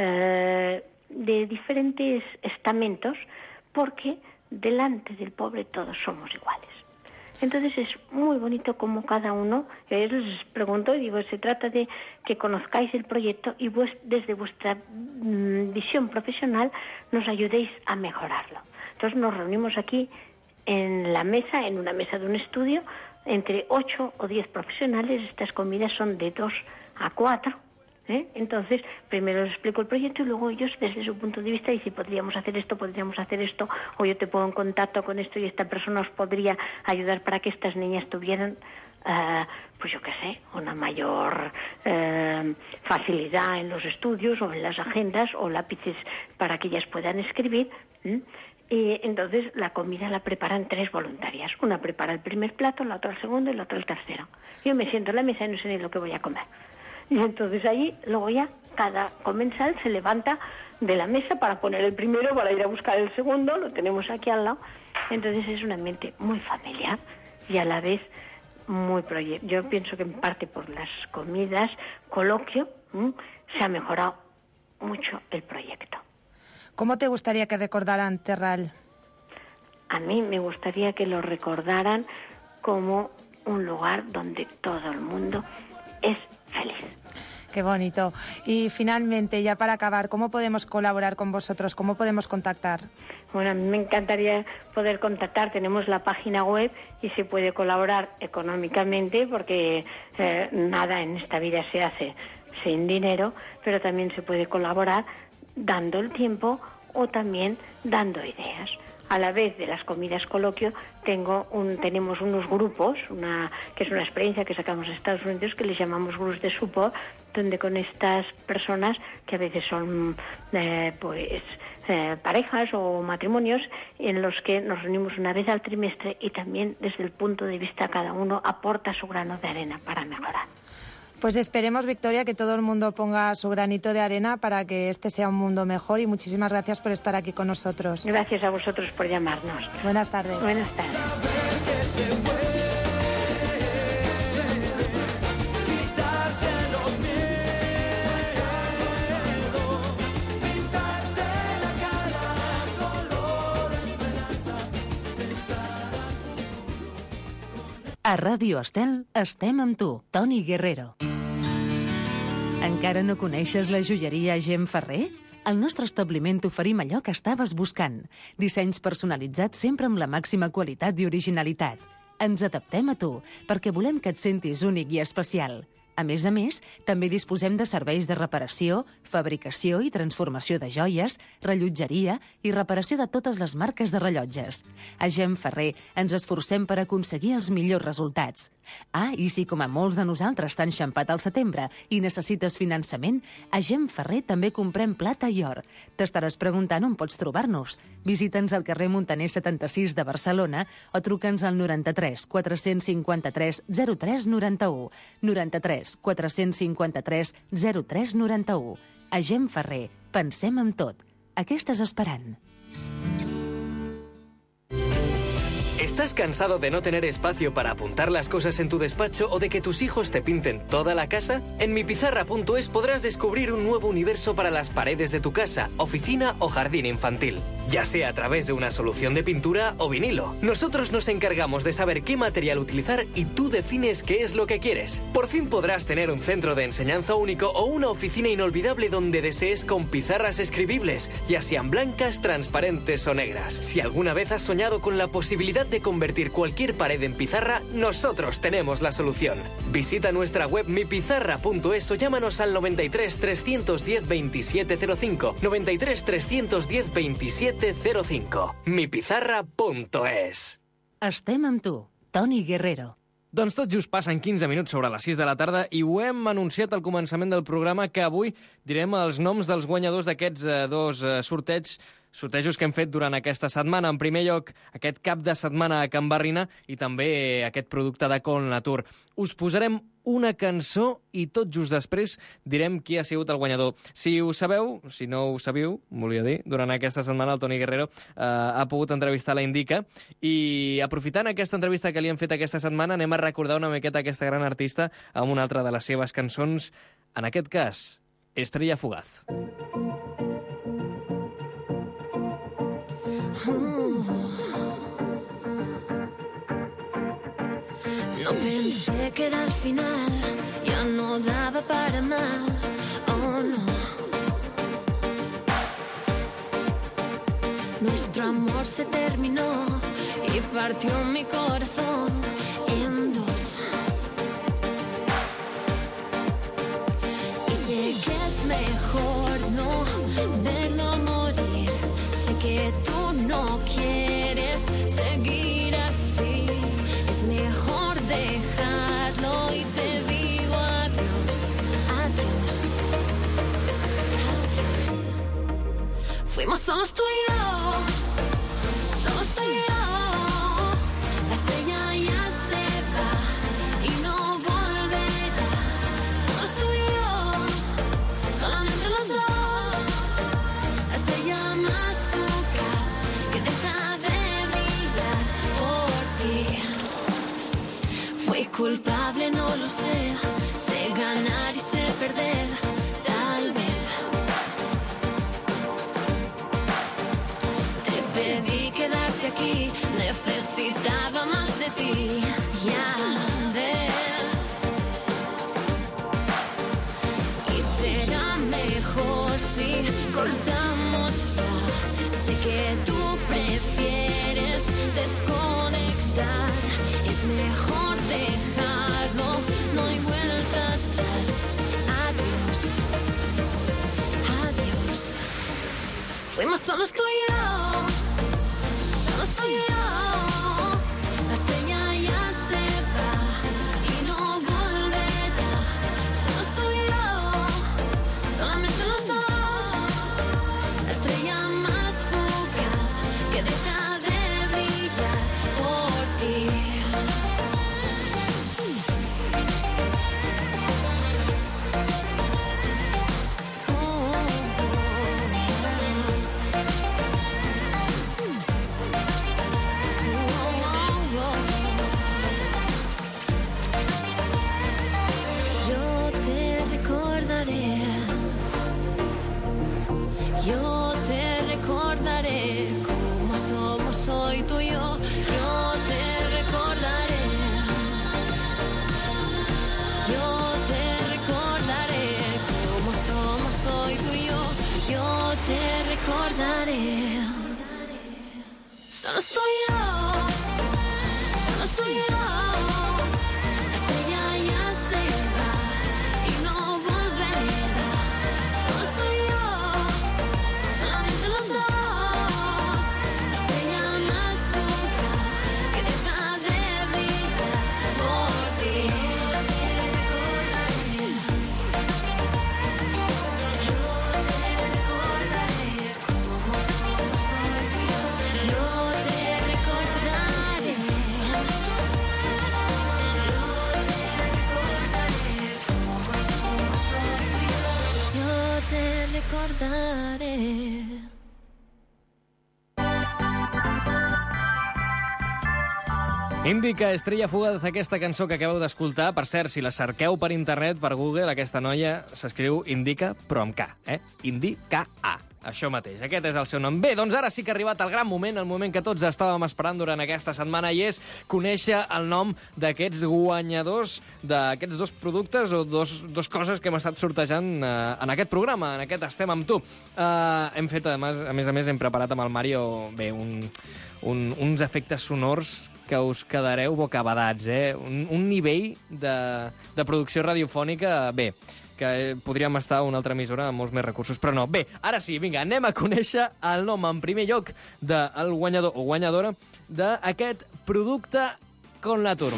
eh, de diferentes estamentos, porque delante del pobre todos somos iguales. Entonces es muy bonito como cada uno, yo les pregunto, digo, se trata de que conozcáis el proyecto y vos, desde vuestra mm, visión profesional nos ayudéis a mejorarlo. Entonces nos reunimos aquí en la mesa, en una mesa de un estudio, entre ocho o diez profesionales. Estas comidas son de dos a cuatro, ¿eh? Entonces primero les explico el proyecto y luego ellos desde su punto de vista dicen, podríamos hacer esto, podríamos hacer esto, o yo te pongo en contacto con esto y esta persona os podría ayudar para que estas niñas tuvieran uh, pues yo qué sé, una mayor uh, facilidad en los estudios o en las agendas, o lápices para que ellas puedan escribir. ¿eh? Y entonces la comida la preparan tres voluntarias. Una prepara el primer plato, la otra el segundo y la otra el tercero. Yo me siento en la mesa y no sé ni lo que voy a comer. Y entonces allí, luego ya, cada comensal se levanta de la mesa para poner el primero, para ir a buscar el segundo, lo tenemos aquí al lado. Entonces es un ambiente muy familiar y a la vez muy proyecto. Yo pienso que en parte por las comidas, coloquio, ¿m? se ha mejorado mucho el proyecto. ¿Cómo te gustaría que recordaran Terral? A mí me gustaría que lo recordaran como un lugar donde todo el mundo es feliz. Qué bonito. Y finalmente, ya para acabar, ¿cómo podemos colaborar con vosotros? ¿Cómo podemos contactar? Bueno, a mí me encantaría poder contactar. Tenemos la página web y se puede colaborar económicamente, porque eh, nada en esta vida se hace sin dinero, pero también se puede colaborar dando el tiempo o también dando ideas. A la vez de las comidas coloquio tengo un, tenemos unos grupos, una, que es una experiencia que sacamos de Estados Unidos, que les llamamos grupos de support, donde con estas personas, que a veces son eh, pues eh, parejas o matrimonios, en los que nos reunimos una vez al trimestre y también desde el punto de vista cada uno aporta su grano de arena para mejorar. Pues esperemos, Victoria, que todo el mundo ponga su granito de arena para que este sea un mundo mejor, y muchísimas gracias por estar aquí con nosotros. Gracias a vosotros por llamarnos. Buenas tardes. Buenas tardes. A Ràdio Estel estem amb tu, Toni Guerrero. Encara no coneixes la joieria Gem Ferrer? Al nostre establiment t'oferim allò que estaves buscant. Dissenys personalitzats sempre amb la màxima qualitat i originalitat. Ens adaptem a tu, perquè volem que et sentis únic i especial. A més a més, també disposem de serveis de reparació, fabricació i transformació de joies, rellotgeria i reparació de totes les marques de rellotges. A Gem Ferrer ens esforcem per aconseguir els millors resultats. Ah, i si com a molts de nosaltres t'han enxampat al setembre i necessites finançament, a Gem Ferrer també comprem plata i or. T'estaràs preguntant on pots trobar-nos. Visita'ns al carrer Montaner setanta-sis de Barcelona o truca'ns al noranta-tres quatre-cents cinquanta-tres zero tres noranta-u. noranta-tres quatre-cents cinquanta-tres zero tres noranta-u. A Gem Ferrer, pensem en tot. A què estàs esperant? ¿Estás cansado de no tener espacio para apuntar las cosas en tu despacho o de que tus hijos te pinten toda la casa? En mipizarra punto es podrás descubrir un nuevo universo para las paredes de tu casa, oficina o jardín infantil, ya sea a través de una solución de pintura o vinilo. Nosotros nos encargamos de saber qué material utilizar y tú defines qué es lo que quieres. Por fin podrás tener un centro de enseñanza único o una oficina inolvidable donde desees con pizarras escribibles, ya sean blancas, transparentes o negras. Si alguna vez has soñado con la posibilidad de convertir cualquier pared en pizarra, nosotros tenemos la solución. Visita nuestra web mipizarra punto es o llámanos al noventa y tres trescientos diez veintisiete cero cinco, noventa y tres trescientos diez veintisiete cero cinco. mipizarra punto es. Estem amb tu, Toni Guerrero. Doncs tot just passen quinze minuts sobre les sis de la tarda i ho hem anunciat al començament del programa que avui direm els noms dels guanyadors d'aquests eh, dos eh, sorteigs sortejos que hem fet durant aquesta setmana. En primer lloc, aquest cap de setmana a Can Barrina i també aquest producte de Con Natur. Us posarem una cançó i tot just després direm qui ha sigut el guanyador. Si ho sabeu, si no ho sabíeu, volia dir, durant aquesta setmana el Toni Guerrero eh, ha pogut entrevistar la Indica i aprofitant aquesta entrevista que li hem fet aquesta setmana anem a recordar una miqueta aquesta gran artista amb una altra de les seves cançons, en aquest cas, Estrella Fugaz. No pensé que era el final, ya no daba para más, oh no. Nuestro amor se terminó y partió mi corazón en dos. Y sé que es mejor no verlo morir, sé que tú no quieres seguir así, es mejor dejarlo y te digo adiós, adiós, adiós. Fuimos solos tú y yo, solos tú y yo, la estrella ya se va y no volverá. Solos tú y yo, solamente los dos, la estrella más fugaz que deja de brillar por ti. Fui culpable, no lo sé, sé ganar y sé perder, tal vez. Te pedí quedarte aquí, necesitaba más de ti, ya ves. Y será mejor si cortamos ya, sé que tú prefieres desconectar, es mejor dejarlo, no hay vuelta atrás. Adiós, adiós. Fuimos solos tú y yo, solos tú y yo, la estrella ya se va y no volverá. Solos tú y yo, solamente los dos, la estrella más fugaz que deja de brillar por ti. Indica Estrella Fugaz, aquesta cançó que acabeu d'escoltar. Per cert, si la cerqueu per internet, per Google, aquesta noia s'escriu Indica, però amb K, eh? Indica-A. Això mateix, aquest és el seu nom. Bé, doncs ara sí que ha arribat el gran moment, el moment que tots estàvem esperant durant aquesta setmana, i és conèixer el nom d'aquests guanyadors d'aquests dos productes o dos, dos coses que hem estat sortejant eh, en aquest programa, en aquest Estem amb tu. Eh, hem fet, a més, a més a més, hem preparat amb el Mario bé, un, un, uns efectes sonors que us quedareu bocabadats, eh? Un, un nivell de, de producció radiofònica, bé, que podríem estar a una altra emissora amb molts més recursos, però no. Bé, ara sí, vinga, anem a conèixer el nom en primer lloc del guanyador o guanyadora d'aquest producte Con Natur.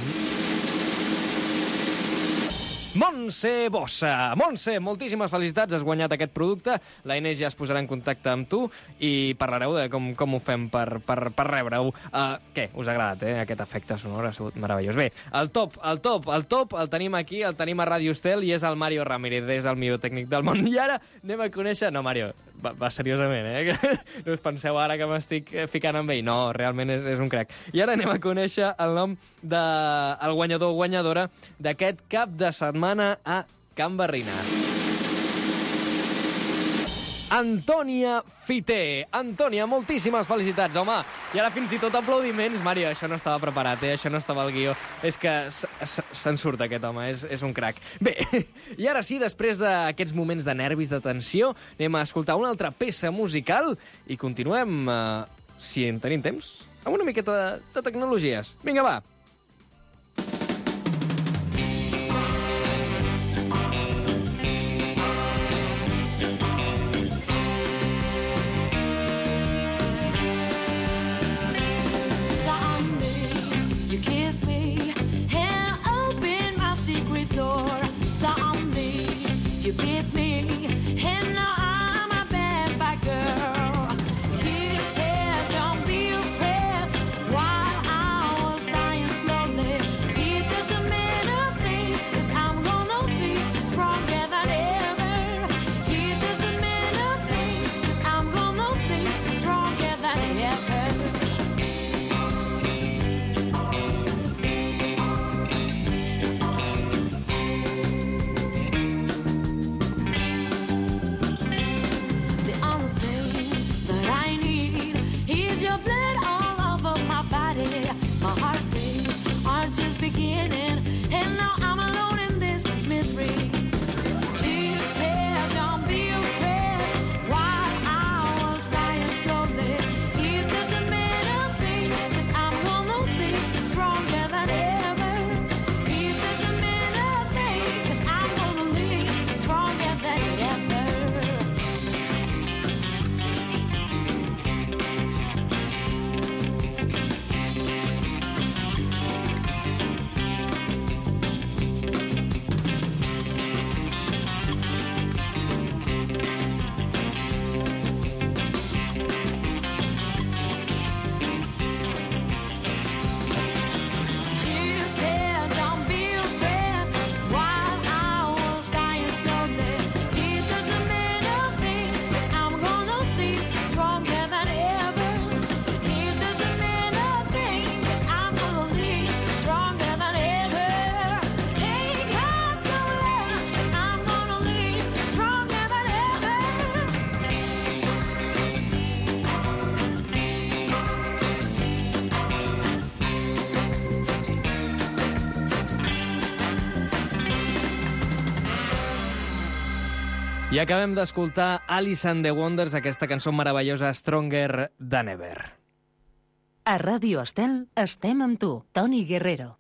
Montse Bossa. Montse, moltíssimes felicitats, has guanyat aquest producte. La Inés ja es posarà en contacte amb tu i parlareu de com, com ho fem per, per, per rebre-ho. Uh, què? Us ha agradat, eh? Aquest efecte sonor ha sigut meravellós. Bé, el top, el top, el top, el tenim aquí, el tenim a Ràdio Estel i és el Mario Ramírez, és el millor tècnic del món. I ara anem a conèixer... No, Mario, va, va seriosament, eh? No us penseu ara que m'estic ficant amb ell. No, realment és, és un crac. I ara anem a conèixer el nom del de, guanyador o guanyadora d'aquest cap de setmana a Can Barrina. Antònia Fité. Antònia, moltíssimes felicitats, home. I ara fins i tot aplaudiments. Mario, això no estava preparat, eh? Això no estava al guió. És que se'n surt aquest home, és, és un crac. Bé, i ara sí, després d'aquests moments de nervis, de tensió, anem a escoltar una altra peça musical i continuem, eh, si en tenim temps, amb una miqueta de, de tecnologies. Vinga, va. You beat me, and now I'm a bad, bad girl. You said don't be afraid while I was dying slowly. It doesn't matter, thing, 'cause I'm gonna be stronger than ever. It doesn't matter, thing, 'cause I'm gonna be stronger than ever. Beginning, and now I'm alone in this misery. Jesus said, don't be afraid while I was dying slowly. It doesn't matter, thing, 'cause I'm gonna be stronger than ever. It doesn't matter, thing, 'cause I'm gonna live stronger than ever. I acabem d'escoltar Alice and the Wonders, aquesta cançó meravellosa Stronger Than Ever. A Ràdio Estel estem amb tu, Toni Guerrero.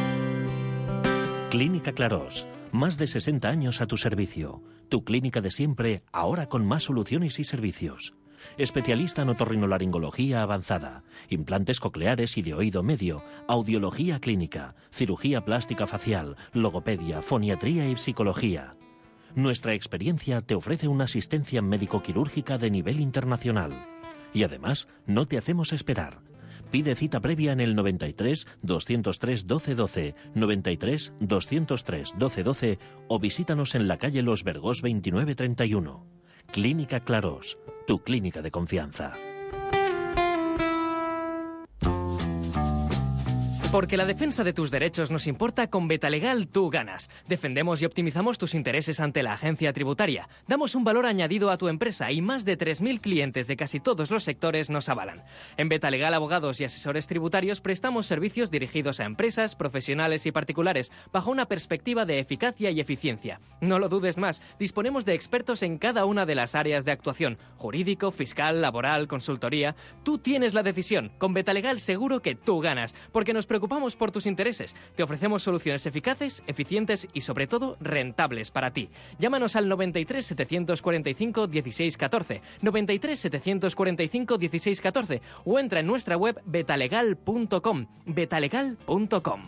Clínica Clarós. Más de sesenta años a tu servicio. Tu clínica de siempre, ahora con más soluciones y servicios. Especialista en otorrinolaringología avanzada, implantes cocleares y de oído medio, audiología clínica, cirugía plástica facial, logopedia, foniatría y psicología. Nuestra experiencia te ofrece una asistencia médico-quirúrgica de nivel internacional. Y además, no te hacemos esperar. Pide cita previa en el noventa y tres, doscientos tres, doce doce, noventa y tres, doscientos tres, doce doce o visítanos en la calle Los Vergós veintinueve treinta y uno. Clínica Clarós, tu clínica de confianza. Porque la defensa de tus derechos nos importa, con Betalegal tú ganas. Defendemos y optimizamos tus intereses ante la agencia tributaria. Damos un valor añadido a tu empresa y más de tres mil clientes de casi todos los sectores nos avalan. En Betalegal Abogados y Asesores Tributarios prestamos servicios dirigidos a empresas, profesionales y particulares bajo una perspectiva de eficacia y eficiencia. No lo dudes más, disponemos de expertos en cada una de las áreas de actuación: jurídico, fiscal, laboral, consultoría. Tú tienes la decisión. Con Betalegal seguro que tú ganas, porque nos preocupamos por tus intereses. Te ofrecemos soluciones eficaces, eficientes y, sobre todo, rentables para ti. Llámanos al noventa y tres, setecientos cuarenta y cinco, dieciséis catorce, noventa y tres, setecientos cuarenta y cinco, dieciséis catorce o entra en nuestra web betalegal punto com. betalegal punto com.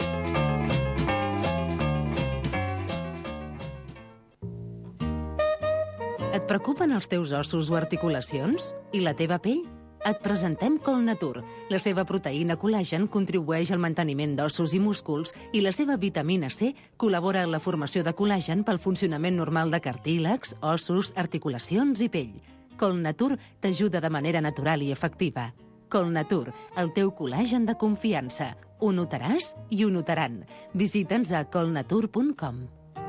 Et preocupen els teus ossos o articulacions? I la teva pell? Et presentem Colnatur. La seva proteïna col·lagen contribueix al manteniment d'ossos i músculs i la seva vitamina C col·labora en la formació de col·lagen pel funcionament normal de cartílags, ossos, articulacions i pell. Colnatur t'ajuda de manera natural i efectiva. Colnatur, el teu col·lagen de confiança. Ho notaràs i ho notaran. Visita'ns a colnatur punt com.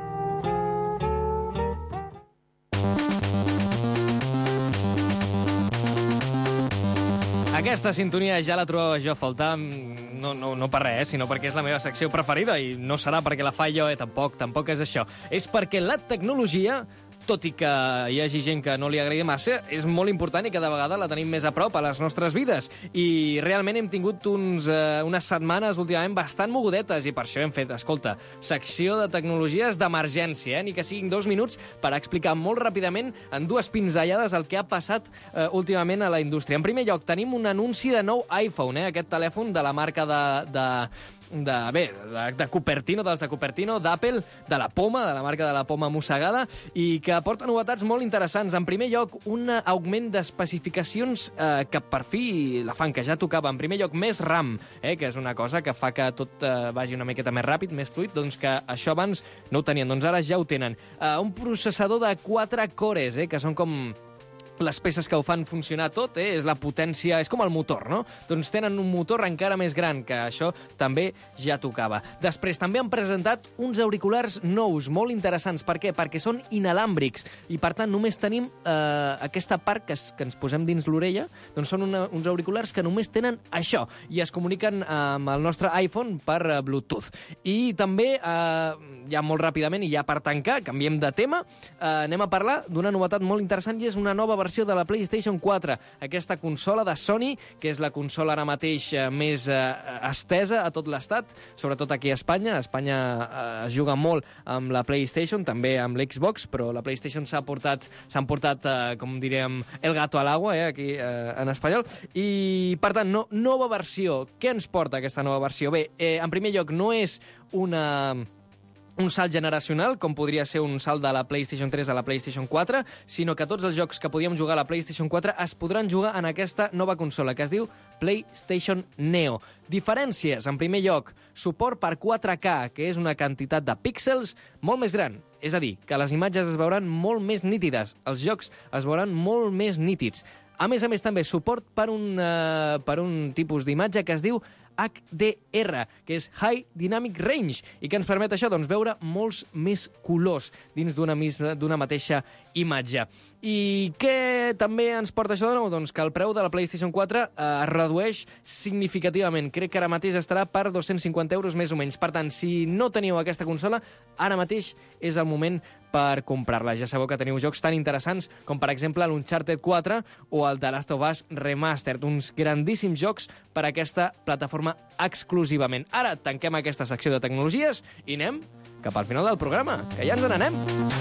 Aquesta sintonia ja la trobava jo a faltar, no, no, no per res, eh, sinó perquè és la meva secció preferida, i no serà perquè la faig jo, eh, tampoc, tampoc és això. És perquè la tecnologia, tot i que hi hagi gent que no li agradi massa, és molt important i cada vegada la tenim més a prop a les nostres vides. I realment hem tingut uns, eh, unes setmanes últimament bastant mogudetes, i per això hem fet, escolta, secció de tecnologies d'emergència, eh, ni que siguin dos minuts per explicar molt ràpidament, en dues pinzellades, el que ha passat eh, últimament a la indústria. En primer lloc, tenim un anunci de nou iPhone, eh, aquest telèfon de la marca de... de de, bé, de, de Cupertino, dels de Cupertino, d'Apple, de la poma, de la marca de la poma mossegada, i que aporta novetats molt interessants. En primer lloc, un augment d'especificacions eh, que per fi la fan, que ja tocava. En primer lloc, més RAM, eh, que és una cosa que fa que tot eh, vagi una miqueta més ràpid, més fluid, doncs que això abans no ho tenien, doncs ara ja ho tenen. Eh, un processador de quatre cores, eh, que són com les peces que ho fan funcionar tot, eh? És la potència, és com el motor, no? Doncs tenen un motor encara més gran, que això també ja tocava. Després també han presentat uns auriculars nous, molt interessants. Per què? Perquè són inalàmbrics i, per tant, només tenim eh, aquesta part que, es, que ens posem dins l'orella, doncs són una, uns auriculars que només tenen això i es comuniquen amb el nostre iPhone per uh, Bluetooth. I també, eh, ja molt ràpidament, i ja per tancar, canviem de tema, eh, anem a parlar d'una novetat molt interessant, i és una nova versió de la PlayStation quatre, aquesta consola de Sony, que és la consola ara mateix eh, més eh, estesa a tot l'estat, sobretot aquí a Espanya. A Espanya eh, es juga molt amb la PlayStation, també amb l'Xbox, però la PlayStation s'ha portat, s'han portat, eh, com diríem, el gato al agua, eh, aquí eh, en espanyol. I, per tant, no, nova versió. Què ens porta aquesta nova versió? Bé, eh, en primer lloc, no és una... un salt generacional, com podria ser un salt de la PlayStation tres a la PlayStation quatre, sinó que tots els jocs que podíem jugar a la PlayStation quatre es podran jugar en aquesta nova consola, que es diu PlayStation Neo. Diferències, en primer lloc, suport per quatre K, que és una quantitat de píxels molt més gran. És a dir, que les imatges es veuran molt més nítides, els jocs es veuran molt més nítids. A més a més, també suport per un, uh, per un tipus d'imatge que es diu H D R, que és High Dynamic Range, i que ens permet això, doncs, veure molts més colors dins d'una d'una mateixa imatge. I què també ens porta això de nou? Doncs que el preu de la PlayStation quatre eh, es redueix significativament. Crec que ara mateix estarà per dos-cents cinquanta euros més o menys. Per tant, si no teniu aquesta consola, ara mateix és el moment per comprar-la. Ja sabeu que teniu jocs tan interessants com, per exemple, l'Uncharted quatre o el The Last of Us Remastered, uns grandíssims jocs per a aquesta plataforma exclusivament. Ara tanquem aquesta secció de tecnologies i anem cap al final del programa, que ja ens n'anem.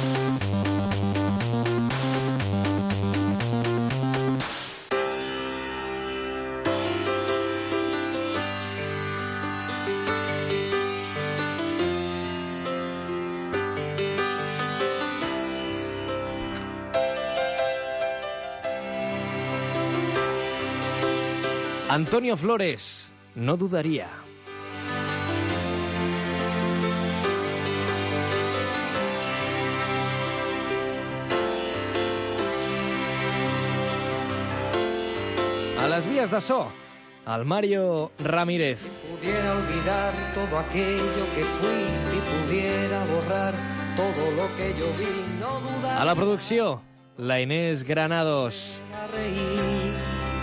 Antonio Flores, no dudaría. A les vies de so, el Mario Ramírez. Pudiera olvidar todo aquello que fui, si pudiera borrar todo lo que yo vi, no dudaría. A la producció, la Inés Granados. A reír.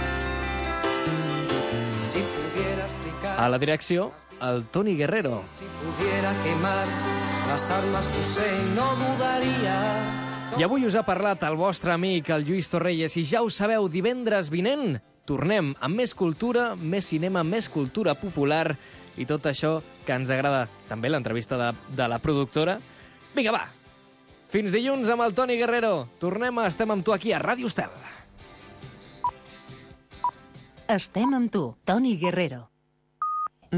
Si pudiera explicar. A la direcció, el Toni Guerrero. Si pudiera quemar las armas que usé, no dudaria. I avui us ha parlat el vostre amic, el Lluís Torrelles, i ja ho sabeu, divendres vinent tornem amb més cultura, més cinema, més cultura popular i tot això que ens agrada. També l'entrevista de, de la productora. Vinga, va! Fins dilluns amb el Toni Guerrero. Tornem a Estem amb tu aquí a Ràdio Estel. Estem amb tu, Toni Guerrero.